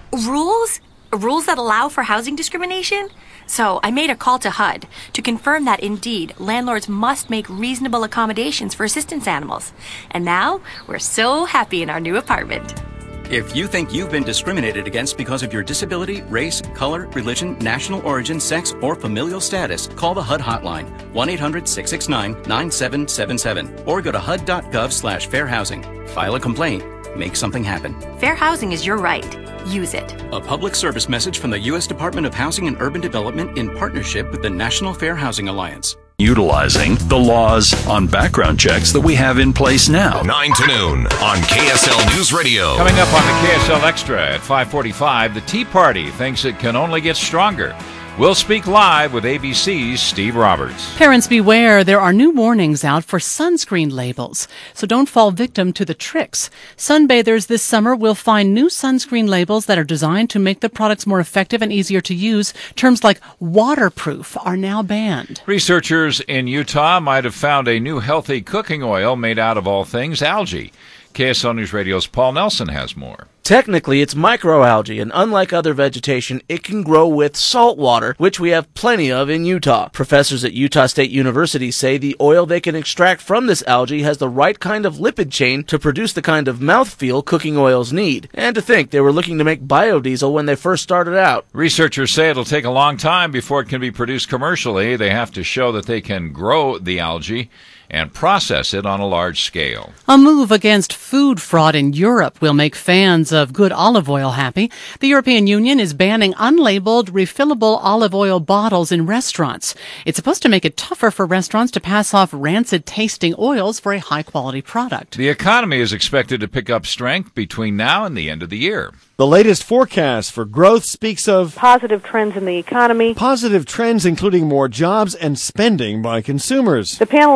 Rules? Rules that allow for housing discrimination? So I made a call to H U D to confirm that indeed landlords must make reasonable accommodations for assistance animals. And now we're so happy in our new apartment. If you think you've been discriminated against because of your disability, race, color, religion, national origin, sex, or familial status, call the H U D hotline, one eight hundred, six six nine, nine seven seven seven, or go to H U D dot gov slash fair housing. File a complaint. Make something happen. Fair housing is your right. Use it. A public service message from the U S Department of Housing and Urban Development in partnership with the National Fair Housing Alliance. Utilizing the laws on background checks that we have in place now. nine to noon on K S L News Radio. Coming up on the K S L Extra at five forty-five, the Tea Party thinks it can only get stronger. We'll speak live with A B C's Steve Roberts. Parents beware, there are new warnings out for sunscreen labels, so don't fall victim to the tricks. Sunbathers this summer will find new sunscreen labels that are designed to make the products more effective and easier to use. Terms like waterproof are now banned. Researchers in Utah might have found a new healthy cooking oil made out of all things algae. K S L News Radio's Paul Nelson has more. Technically, it's microalgae, and unlike other vegetation, it can grow with salt water, which we have plenty of in Utah. Professors at Utah State University say the oil they can extract from this algae has the right kind of lipid chain to produce the kind of mouthfeel cooking oils need. And to think they were looking to make biodiesel when they first started out. Researchers say it'll take a long time before it can be produced commercially. They have to show that they can grow the algae and process it on a large scale. A move against food fraud in Europe will make fans of good olive oil happy. The European Union is banning unlabeled, refillable olive oil bottles in restaurants. It's supposed to make it tougher for restaurants to pass off rancid-tasting oils for a high-quality product. The economy is expected to pick up strength between now and the end of the year. The latest forecast for growth speaks of positive trends in the economy. Positive trends including more jobs and spending by consumers. The panelists are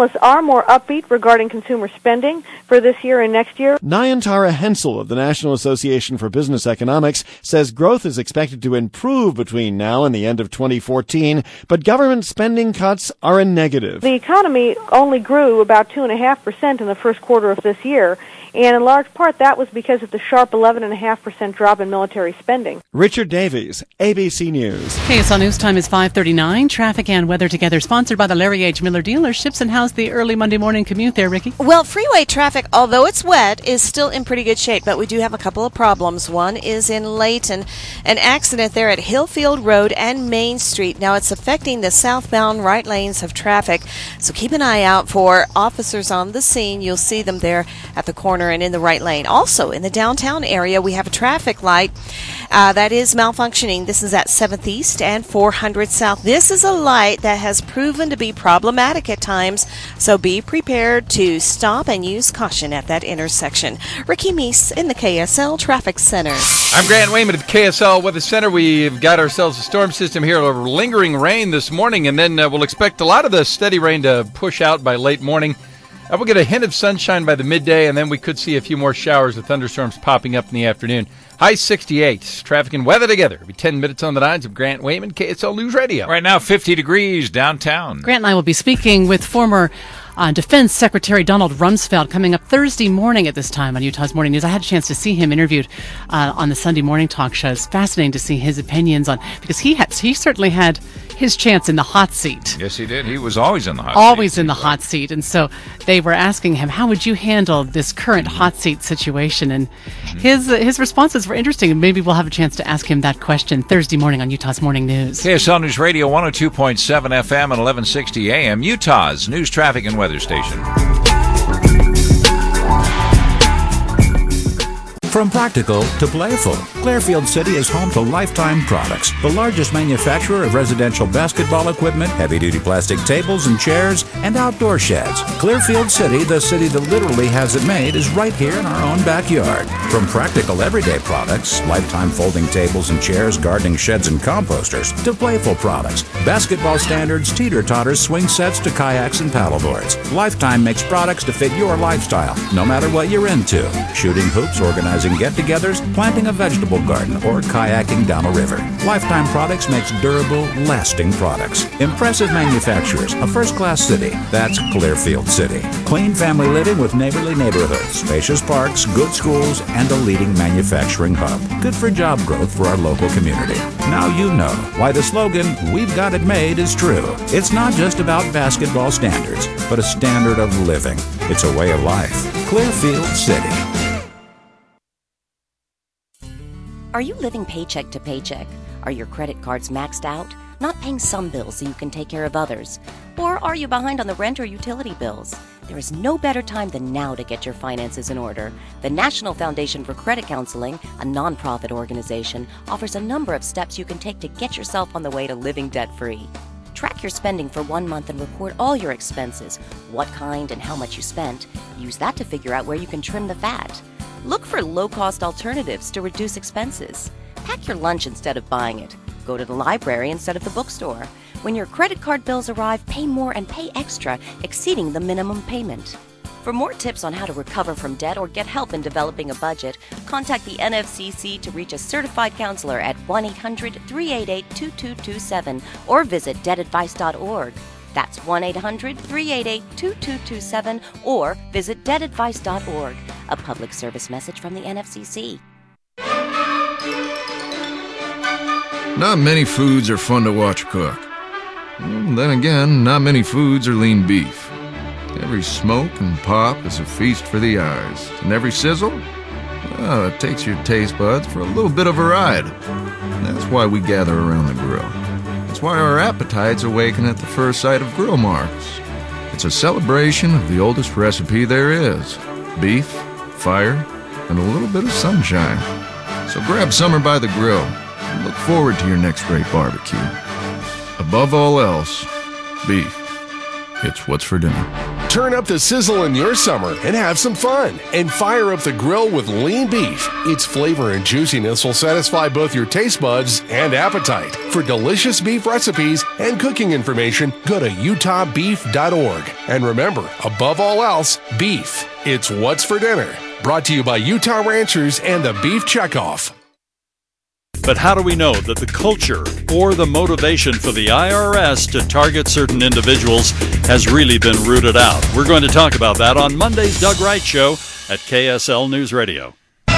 more upbeat regarding consumer spending for this year and next year. Nayantara Hensel of the National Association for Business Economics says growth is expected to improve between now and the end of twenty fourteen, but government spending cuts are a negative. The economy only grew about two point five percent in the first quarter of this year, and in large part that was because of the sharp eleven point five percent drop in military spending. Richard Davies, A B C News. K S L News Time is five thirty-nine. Traffic and weather together, sponsored by the Larry H. Miller dealerships. And how's the early Monday morning commute there, Ricky? Well, freeway traffic, although it's wet, is still in pretty good shape, but we do have a couple of problems. One is in Layton, an accident there at Hillfield Road and Main Street. Now, it's affecting the southbound right lanes of traffic, so keep an eye out for officers on the scene. You'll see them there at the corner and in the right lane. Also, in the downtown area, we have a traffic light uh, that is malfunctioning. This is at seventh East and four hundred South. This is a light that has proven to be problematic at times, so be prepared to stop and use caution at that intersection. Ricky Meese in the K S L Traffic Center. I'm Grant Wayman at the K S L Weather Center. We've got ourselves a storm system here of lingering rain this morning, and then uh, we'll expect a lot of the steady rain to push out by late morning. Uh, we'll get a hint of sunshine by the midday, and then we could see a few more showers with thunderstorms popping up in the afternoon. High sixty-eight. Traffic and weather together. It'll be ten minutes on the nines of Grant Wayman, K S L News Radio. Right now, fifty degrees downtown. Grant and I will be speaking with former uh, Defense Secretary Donald Rumsfeld coming up Thursday morning at this time on Utah's Morning News. I had a chance to see him interviewed uh, on the Sunday morning talk show. It's fascinating to see his opinions on, because he had, he certainly had his chance in the hot seat. Yes, he did. He was always in the hot always seat. in the hot seat. And so they were asking him, how would you handle this current hot seat situation? And mm-hmm. his uh, his responses were interesting, and maybe we'll have a chance to ask him that question Thursday morning on Utah's Morning News. K S L News Radio, one oh two point seven F M and eleven sixty A M, Utah's news, traffic, and weather station. From practical to playful, Clearfield City is home to Lifetime Products, the largest manufacturer of residential basketball equipment, heavy-duty plastic tables and chairs, and outdoor sheds. Clearfield City, the city that literally has it made, is right here in our own backyard. From practical everyday products, Lifetime folding tables and chairs, gardening sheds and composters, to playful products, basketball standards, teeter-totters, swing sets to kayaks and paddleboards. Lifetime makes products to fit your lifestyle, no matter what you're into. Shooting hoops, organizing get-togethers, planting a vegetable garden, or kayaking down a river. Lifetime Products makes durable, lasting products. Impressive manufacturers, a first-class city. That's Clearfield City. Clean family living with neighborly neighborhoods, spacious parks, good schools, and a leading manufacturing hub. Good for job growth for our local community. Now you know why the slogan, "We've got it made," is true. It's not just about basketball standards, but a standard of living. It's a way of life. Clearfield City. Are you living paycheck to paycheck? Are your credit cards maxed out? Not paying some bills so you can take care of others? Or are you behind on the rent or utility bills? There is no better time than now to get your finances in order. The National Foundation for Credit Counseling, a nonprofit organization, offers a number of steps you can take to get yourself on the way to living debt-free. Track your spending for one month and record all your expenses, what kind and how much you spent. Use that to figure out where you can trim the fat. Look for low-cost alternatives to reduce expenses. Pack your lunch instead of buying it. Go to the library instead of the bookstore. When your credit card bills arrive, pay more and pay extra, exceeding the minimum payment. For more tips on how to recover from debt or get help in developing a budget, contact the N F C C to reach a certified counselor at one eight hundred, three eight eight, two two two seven or visit debt advice dot org. That's one eight hundred, three eight eight, two two two seven or visit debt advice dot org. A public service message from the N F C C. Not many foods are fun to watch cook. Then again, not many foods are lean beef. Every smoke and pop is a feast for the eyes. And every sizzle, well, it takes your taste buds for a little bit of a ride. That's why we gather around the grill. That's why our appetites awaken at the first sight of grill marks. It's a celebration of the oldest recipe there is. Beef, fire, and a little bit of sunshine. So grab summer by the grill and look forward to your next great barbecue. Above all else, beef. It's what's for dinner. Turn up the sizzle in your summer and have some fun. And fire up the grill with lean beef. Its flavor and juiciness will satisfy both your taste buds and appetite. For delicious beef recipes and cooking information, go to utah beef dot org. And remember, above all else, beef. It's what's for dinner. Brought to you by Utah Ranchers and the Beef Checkoff. But how do we know that the culture or the motivation for the I R S to target certain individuals has really been rooted out? We're going to talk about that on Monday's Doug Wright Show at K S L News Radio.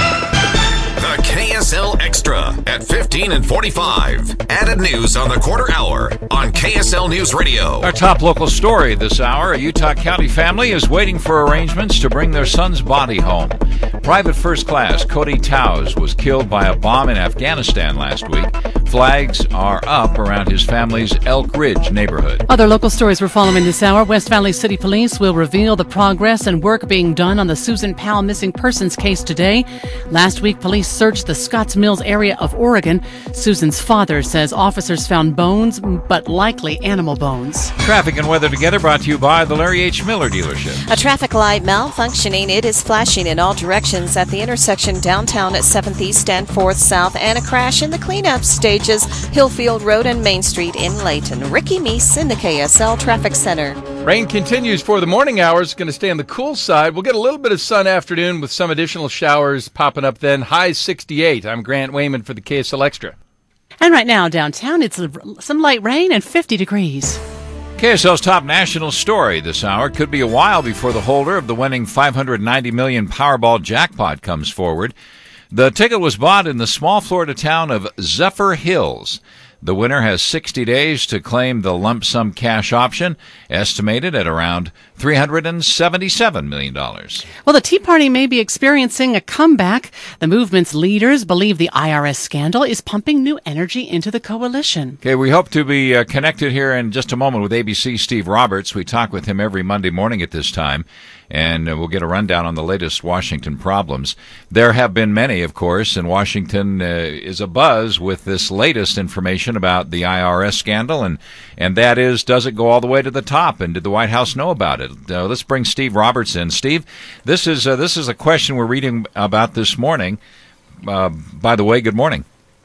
The K S L Extra at fifteen and forty-five. Added news on the quarter hour on K S L News Radio. Our top local story this hour, a Utah County family is waiting for arrangements to bring their son's body home. Private First Class Cody Towse was killed by a bomb in Afghanistan last week. Flags are up around his family's Elk Ridge neighborhood. Other local stories we're following this hour. West Valley City Police will reveal the progress and work being done on the Susan Powell missing persons case today. Last week, police searched the Scotts Mills area of Oregon. Susan's father says officers found bones, but likely animal bones. Traffic and weather together brought to you by the Larry H. Miller dealership. A traffic light malfunctioning. It is flashing in all directions at the intersection downtown at seventh East and fourth South, and a crash in the cleanup stages Hillfield Road and Main Street in Layton. Ricky Meese in the K S L Traffic Center. Rain continues for the morning hours. Going to stay on the cool side. We'll get a little bit of sun afternoon with some additional showers popping up then. High sixty-eight. I'm Grant Wayman for the K S L Extra. And right now downtown, it's some light rain and fifty degrees. K S L's top national story this hour. Could be a while before the holder of the winning five hundred ninety million dollars Powerball jackpot comes forward. The ticket was bought in the small Florida town of Zephyr Hills. The winner has sixty days to claim the lump sum cash option, estimated at around three hundred seventy-seven million dollars. Well, the Tea Party may be experiencing a comeback. The movement's leaders believe the I R S scandal is pumping new energy into the coalition. Okay, we hope to be uh, connected here in just a moment with A B C's Steve Roberts. We talk with him every Monday morning at this time, and uh, we'll get a rundown on the latest Washington problems. There have been many, of course, and Washington uh, is abuzz with this latest information about the I R S scandal, and, and that is, does it go all the way to the top, and did the White House know about it? Uh, let's bring Steve Roberts in. Steve, this is, uh, this is a question we're reading about this morning. Uh, by the way, good morning.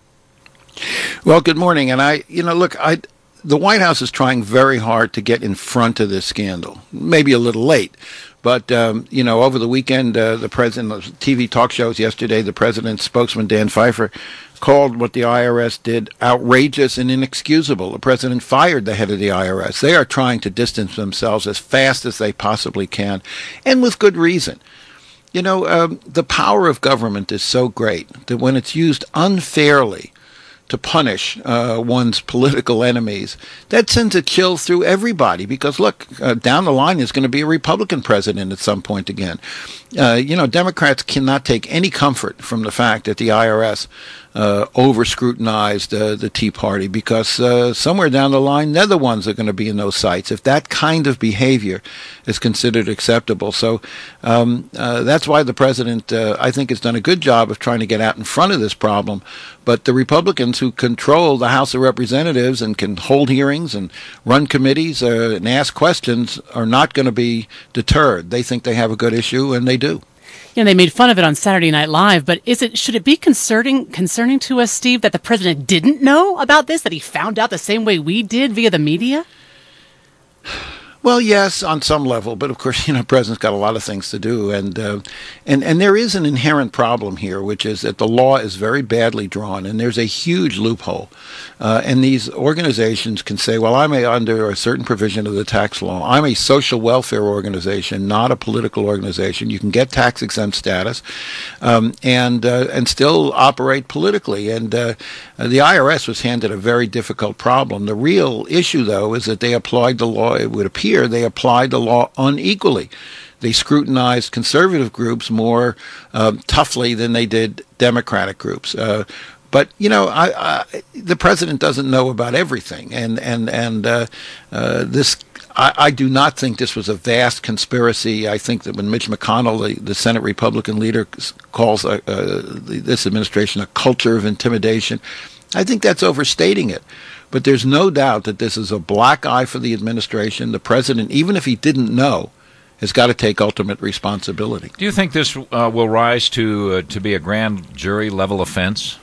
Well, good morning, and I, you know, look, I... the White House is trying very hard to get in front of this scandal. Maybe a little late, but, um, you know, over the weekend, uh, the president, T V talk shows yesterday, the president's spokesman, Dan Pfeiffer, called what the I R S did outrageous and inexcusable. The president fired the head of the I R S. They are trying to distance themselves as fast as they possibly can, and with good reason. You know, um, the power of government is so great that when it's used unfairly to punish uh, one's political enemies, that sends a chill through everybody. Because, look, uh, down the line is going to be a Republican president at some point again. Uh, you know, Democrats cannot take any comfort from the fact that the I R S uh, over-scrutinized uh, the Tea Party, because uh, somewhere down the line, they're the ones that are going to be in those sites if that kind of behavior is considered acceptable. So um, uh, that's why the president, uh, I think, has done a good job of trying to get out in front of this problem. But the Republicans who control the House of Representatives and can hold hearings and run committees uh, and ask questions are not going to be deterred. They think they have a good issue, and they do. You know, they made fun of it on Saturday Night Live, but is it should it be concerning concerning to us, Steve, that the president didn't know about this, that he found out the same way we did via the media? Well, yes, on some level, but of course, you know, the president's got a lot of things to do, and uh, and and there is an inherent problem here, which is that the law is very badly drawn, and there's a huge loophole. Uh, and these organizations can say, well, I'm a, under a certain provision of the tax law. I'm a social welfare organization, not a political organization. You can get tax-exempt status um, and uh, and still operate politically. And uh, the I R S was handed a very difficult problem. The real issue, though, is that they applied the law, it would appear, they applied the law unequally. They scrutinized conservative groups more uh, toughly than they did Democratic groups. Uh, But, you know, I, I, the president doesn't know about everything. And, and, and uh, uh, this, I, I do not think this was a vast conspiracy. I think that when Mitch McConnell, the, the Senate Republican leader, calls uh, uh, this administration a culture of intimidation, I think that's overstating it. But there's no doubt that this is a black eye for the administration. The president, even if he didn't know, has got to take ultimate responsibility. Do you think this uh, will rise to uh, to be a grand jury level offense?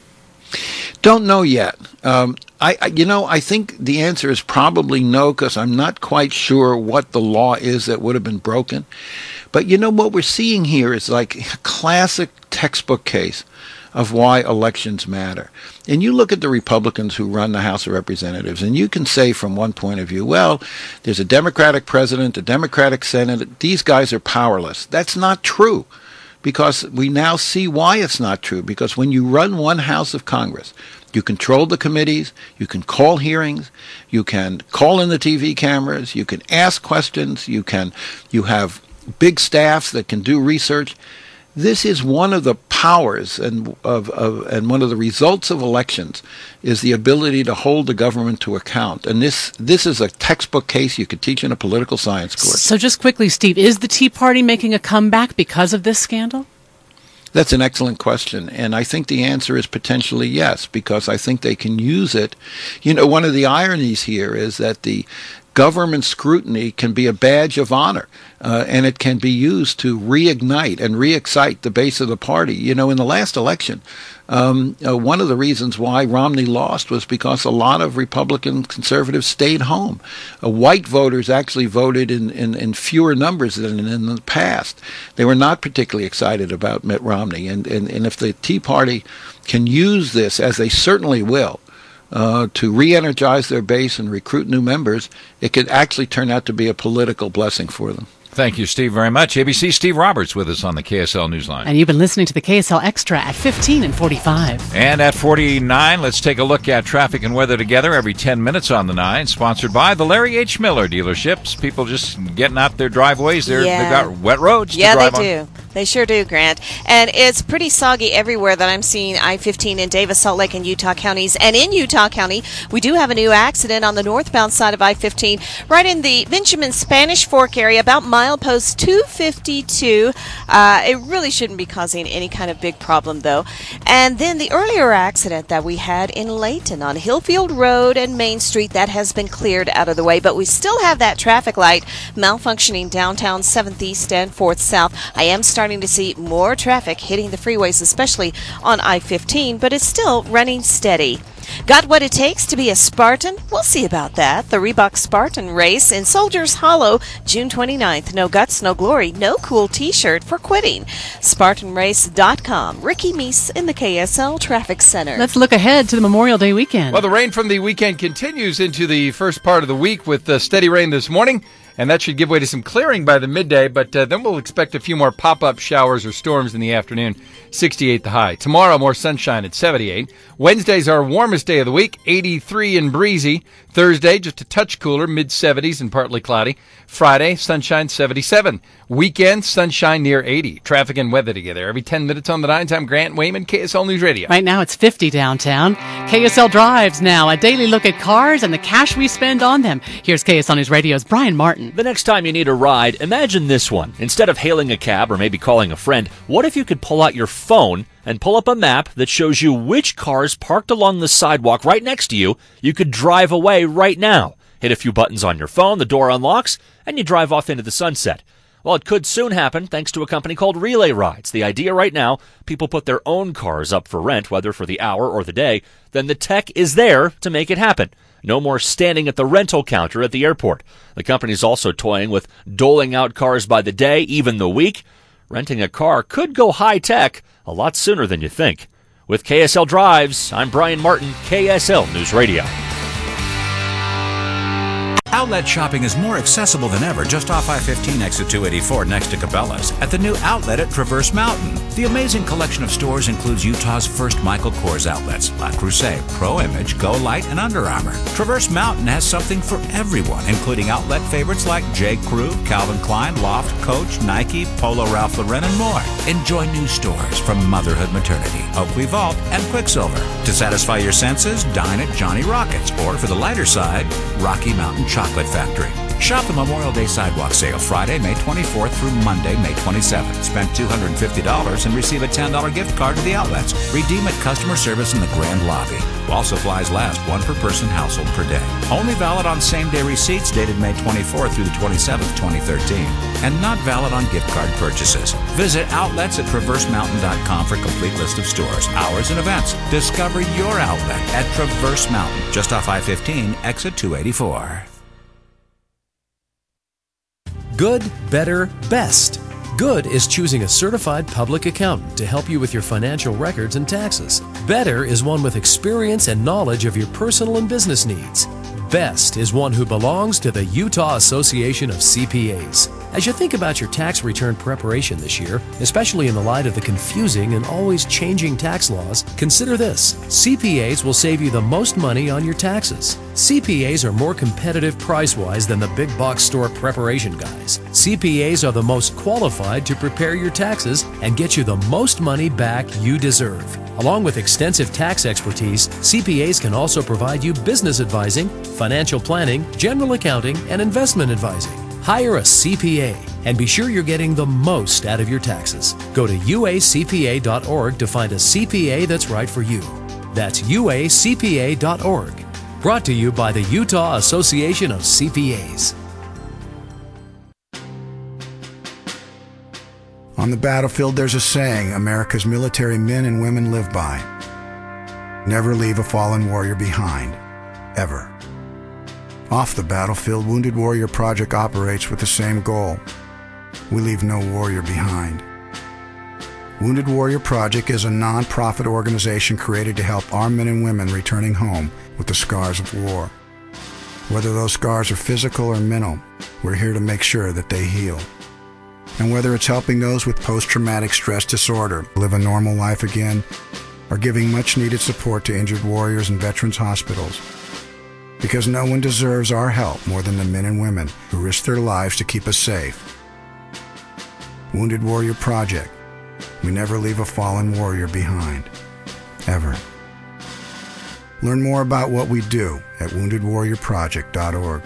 Don't know yet. Um, I, I, you know, I think the answer is probably no, because I'm not quite sure what the law is that would have been broken. But you know, what we're seeing here is like a classic textbook case of why elections matter. And you look at the Republicans who run the House of Representatives, and you can say from one point of view, well, there's a Democratic president, a Democratic Senate, these guys are powerless. That's not true, because we now see why it's not true. Because when you run one House of Congress, you control the committees, you can call hearings, you can call in the T V cameras, you can ask questions, you can, you have big staffs that can do research. This is one of the powers and of, of and one of the results of elections is the ability to hold the government to account. And this this is a textbook case you could teach in a political science course. So just quickly, Steve, is the Tea Party making a comeback because of this scandal? That's an excellent question, and I think the answer is potentially yes, because I think they can use it. You know, one of the ironies here is that the government scrutiny can be a badge of honor, uh, and it can be used to reignite and re-excite the base of the party. You know, in the last election, um, uh, one of the reasons why Romney lost was because a lot of Republican conservatives stayed home. Uh, white voters actually voted in, in, in fewer numbers than in the past. They were not particularly excited about Mitt Romney, and, and, and if the Tea Party can use this, as they certainly will, Uh, to re-energize their base and recruit new members, it could actually turn out to be a political blessing for them. Thank you, Steve, very much. A B C Steve Roberts with us on the K S L Newsline. And you've been listening to the K S L Extra at fifteen and forty-five. And at forty-nine, let's take a look at traffic and weather together every ten minutes on the nine, sponsored by the Larry H. Miller dealerships. People just getting out their driveways. They're, Yeah. They've got wet roads Yeah, to drive they on. do. They sure do, Grant. And it's pretty soggy everywhere that I'm seeing I fifteen in Davis, Salt Lake, and Utah counties. And in Utah County, we do have a new accident on the northbound side of I fifteen, right in the Benjamin Spanish Fork area, about milepost two fifty-two. Uh, it really shouldn't be causing any kind of big problem, though. And then the earlier accident that we had in Layton on Hillfield Road and Main Street, that has been cleared out of the way. But we still have that traffic light malfunctioning downtown seventh East and fourth South. I am starting to see more traffic hitting the freeways, especially on I fifteen, but it's still running steady. Got what it takes to be a Spartan? We'll see about that. The Reebok Spartan Race in Soldiers Hollow, June twenty-ninth. No guts, no glory, no cool t-shirt for quitting. Spartan Race dot com. Ricky Meese in the K S L Traffic Center. Let's look ahead to the Memorial Day weekend. Well, the rain from the weekend continues into the first part of the week with uh, steady rain this morning, and that should give way to some clearing by the midday, but uh, then we'll expect a few more pop-up showers or storms in the afternoon. sixty-eight the high. Tomorrow, more sunshine at seventy-eight. Wednesday's our warmest day of the week, eighty-three and breezy. Thursday, just a touch cooler, mid-seventies and partly cloudy. Friday, sunshine, seventy-seven. Weekend, sunshine near eighty. Traffic and weather together every ten minutes on the nine. I'm Grant Wayman, K S L News Radio. Right now it's fifty downtown. K S L Drives now, a daily look at cars and the cash we spend on them. Here's K S L News Radio's Brian Martin. The next time you need a ride, imagine this one. Instead of hailing a cab or maybe calling a friend, what if you could pull out your phone and pull up a map that shows you which cars parked along the sidewalk right next to you you could drive away right now? Hit a few buttons on your phone, the door unlocks, and you drive off into the sunset. Well, it could soon happen thanks to a company called Relay Rides. The idea right now, people put their own cars up for rent, whether for the hour or the day, then the tech is there to make it happen. No more standing at the rental counter at the airport. The company's also toying with doling out cars by the day, even the week. Renting a car could go high-tech a lot sooner than you think. With K S L Drives, I'm Brian Martin, K S L News Radio. Outlet shopping is more accessible than ever just off I fifteen exit two eighty-four next to Cabela's at the new outlet at Traverse Mountain. The amazing collection of stores includes Utah's first Michael Kors outlets, La Crusade, Pro Image, Go Light, and Under Armour. Traverse Mountain has something for everyone, including outlet favorites like J. Crew, Calvin Klein, Loft, Coach, Nike, Polo Ralph Lauren, and more. Enjoy new stores from Motherhood Maternity, Oakley Vault, and Quicksilver. To satisfy your senses, dine at Johnny Rockets, or for the lighter side, Rocky Mountain Chocolate Factory. Shop the Memorial Day Sidewalk Sale Friday, May twenty-fourth through Monday, May twenty-seventh. Spend two hundred fifty dollars and receive a ten dollars gift card to the outlets. Redeem at customer service in the grand lobby. while supplies last, one per person household per day. Only valid on same-day receipts dated May twenty-fourth through the twenty-seventh, twenty thirteen, and not valid on gift card purchases. Visit outlets at traverse mountain dot com for a complete list of stores, hours, and events. Discover your outlet at Traverse Mountain, just off I fifteen, exit two eighty-four. Good, better, best. Good is choosing a certified public accountant to help you with your financial records and taxes. Better is one with experience and knowledge of your personal and business needs. Best is one who belongs to the Utah Association of C P As. As you think about your tax return preparation this year, especially in the light of the confusing and always changing tax laws, consider this. C P As will save you the most money on your taxes. C P As are more competitive price-wise than the big box store preparation guys. C P As are the most qualified to prepare your taxes and get you the most money back you deserve. Along with extensive tax expertise, C P As can also provide you business advising, financial planning, general accounting, and investment advising. Hire a C P A and be sure you're getting the most out of your taxes. Go to U A C P A dot org to find a C P A that's right for you. That's U A C P A dot org. Brought to you by the Utah Association of C P As. On the battlefield, there's a saying America's military men and women live by. Never leave a fallen warrior behind. Ever. Off the battlefield, Wounded Warrior Project operates with the same goal. We leave no warrior behind. Wounded Warrior Project is a non-profit organization created to help our men and women returning home with the scars of war. Whether those scars are physical or mental, we're here to make sure that they heal. And whether it's helping those with post-traumatic stress disorder live a normal life again, or giving much-needed support to injured warriors in veterans' hospitals, because no one deserves our help more than the men and women who risk their lives to keep us safe. Wounded Warrior Project. We never leave a fallen warrior behind. Ever. Learn more about what we do at wounded warrior project dot org.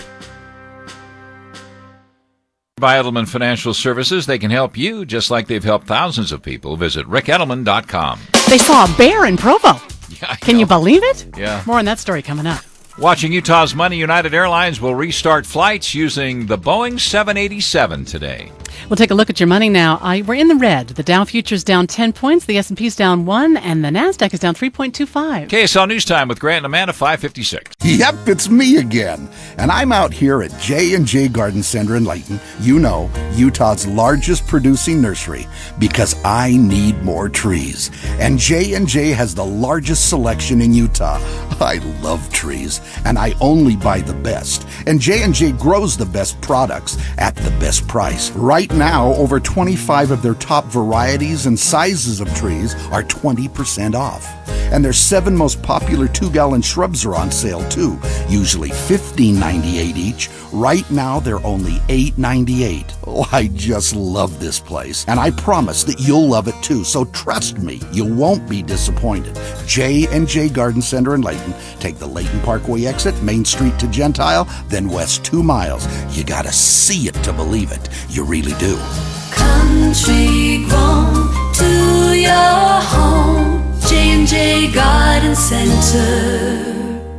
By Edelman Financial Services, they can help you just like they've helped thousands of people. Visit rick edelman dot com. They saw a bear in Provo. Yeah, can know. you believe it? Yeah. More on that story coming up. Watching Utah's money, United Airlines will restart flights using the Boeing seven eighty-seven today. We'll take a look at your money now. I, we're in the red. The Dow Futures down ten points, the S and P's down one, and the NASDAQ is down three point two five. K S L News Time with Grant and Amanda, five fifty-six. Yep, it's me again. And I'm out here at J and J Garden Center in Layton, you know, Utah's largest producing nursery, because I need more trees. And J and J has the largest selection in Utah. I love trees, and I only buy the best. And J and J grows the best products at the best price. Right now, over twenty-five of their top varieties and sizes of trees are twenty percent off. And their seven most popular two-gallon shrubs are on sale too, usually fifteen ninety-eight each. Right now, they're only eight ninety-eight. Oh, I just love this place, and I promise that you'll love it too. So trust me, you won't be disappointed. J and J Garden Center in Layton. Take the Layton Parkway exit, Main Street to Gentile, then west two miles. You gotta see it to believe it. You really do. Country grown to your home. J and J Garden Center.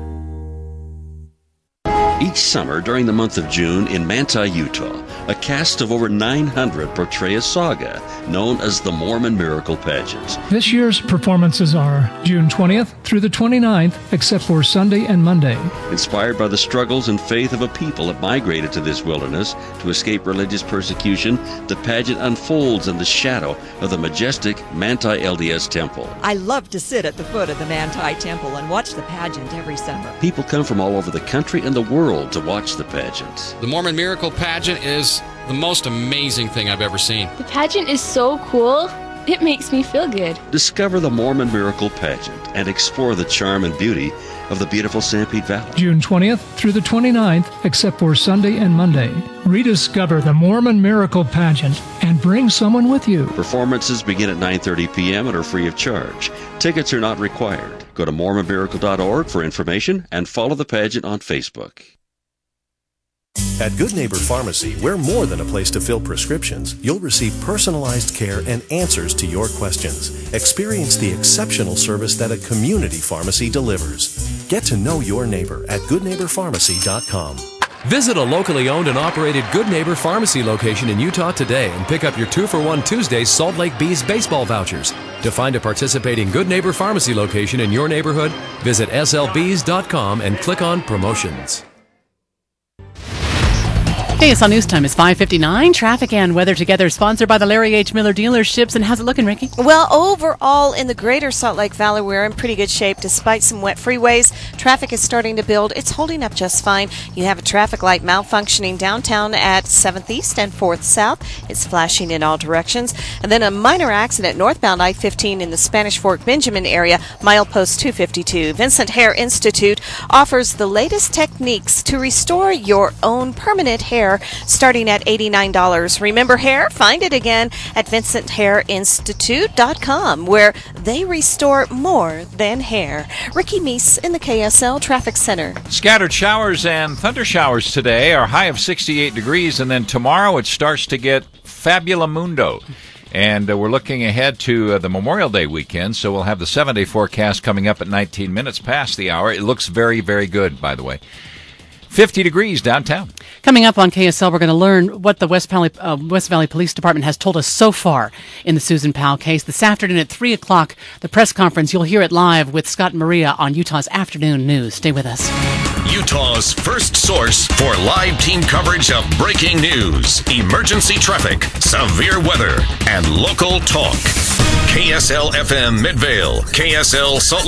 Each summer during the month of June in Manti, Utah, a cast of over nine hundred portray a saga known as the Mormon Miracle Pageant. This year's performances are June twentieth through the twenty-ninth, except for Sunday and Monday. Inspired by the struggles and faith of a people that migrated to this wilderness to escape religious persecution, the pageant unfolds in the shadow of the majestic Manti L D S Temple. I love to sit at the foot of the Manti Temple and watch the pageant every summer. People come from all over the country and the world to watch the pageant. The Mormon Miracle Pageant is the most amazing thing I've ever seen. The pageant is so cool, it makes me feel good. Discover the Mormon Miracle Pageant and explore the charm and beauty of the beautiful Sanpete Valley. June twentieth through the twenty-ninth, except for Sunday and Monday. Rediscover the Mormon Miracle Pageant and bring someone with you. Performances begin at nine thirty p.m. and are free of charge. Tickets are not required. Go to mormon miracle dot org for information and follow the pageant on Facebook. At Good Neighbor Pharmacy, we're more than a place to fill prescriptions. You'll receive personalized care and answers to your questions. Experience the exceptional service that a community pharmacy delivers. Get to know your neighbor at good neighbor pharmacy dot com. Visit a locally owned and operated Good Neighbor Pharmacy location in Utah today and pick up your two for one Tuesday Salt Lake Bees baseball vouchers. To find a participating Good Neighbor Pharmacy location in your neighborhood, visit S L bees dot com and click on Promotions. K S L News Time is five fifty-nine. Traffic and weather together, sponsored by the Larry H. Miller Dealerships. And how's it looking, Ricky? Well, overall in the greater Salt Lake Valley, we're in pretty good shape despite some wet freeways. Traffic is starting to build. It's holding up just fine. You have a traffic light malfunctioning downtown at seventh East and fourth South. It's flashing in all directions. And then a minor accident northbound I fifteen in the Spanish Fork Benjamin area, milepost two fifty-two. Vincent Hair Institute offers the latest techniques to restore your own permanent hair, starting at eighty-nine dollars. Remember hair? Find it again at vincent hair institute dot com, where they restore more than hair. Ricky Meese in the K S L Traffic Center. Scattered showers and thunder showers today. Our high of sixty-eight degrees, and then tomorrow it starts to get fabulamundo. And uh, we're looking ahead to uh, the Memorial Day weekend, so we'll have the seven-day forecast coming up at nineteen minutes past the hour. It looks very, very good, by the way. fifty degrees downtown. Coming up on K S L, we're going to learn what the West Valley, uh, West Valley Police Department has told us so far in the Susan Powell case. This afternoon at three o'clock, the press conference. You'll hear it live with Scott and Maria on Utah's Afternoon News. Stay with us. Utah's first source for live team coverage of breaking news, emergency traffic, severe weather, and local talk. K S L F M Midvale, K S L Salt Lake.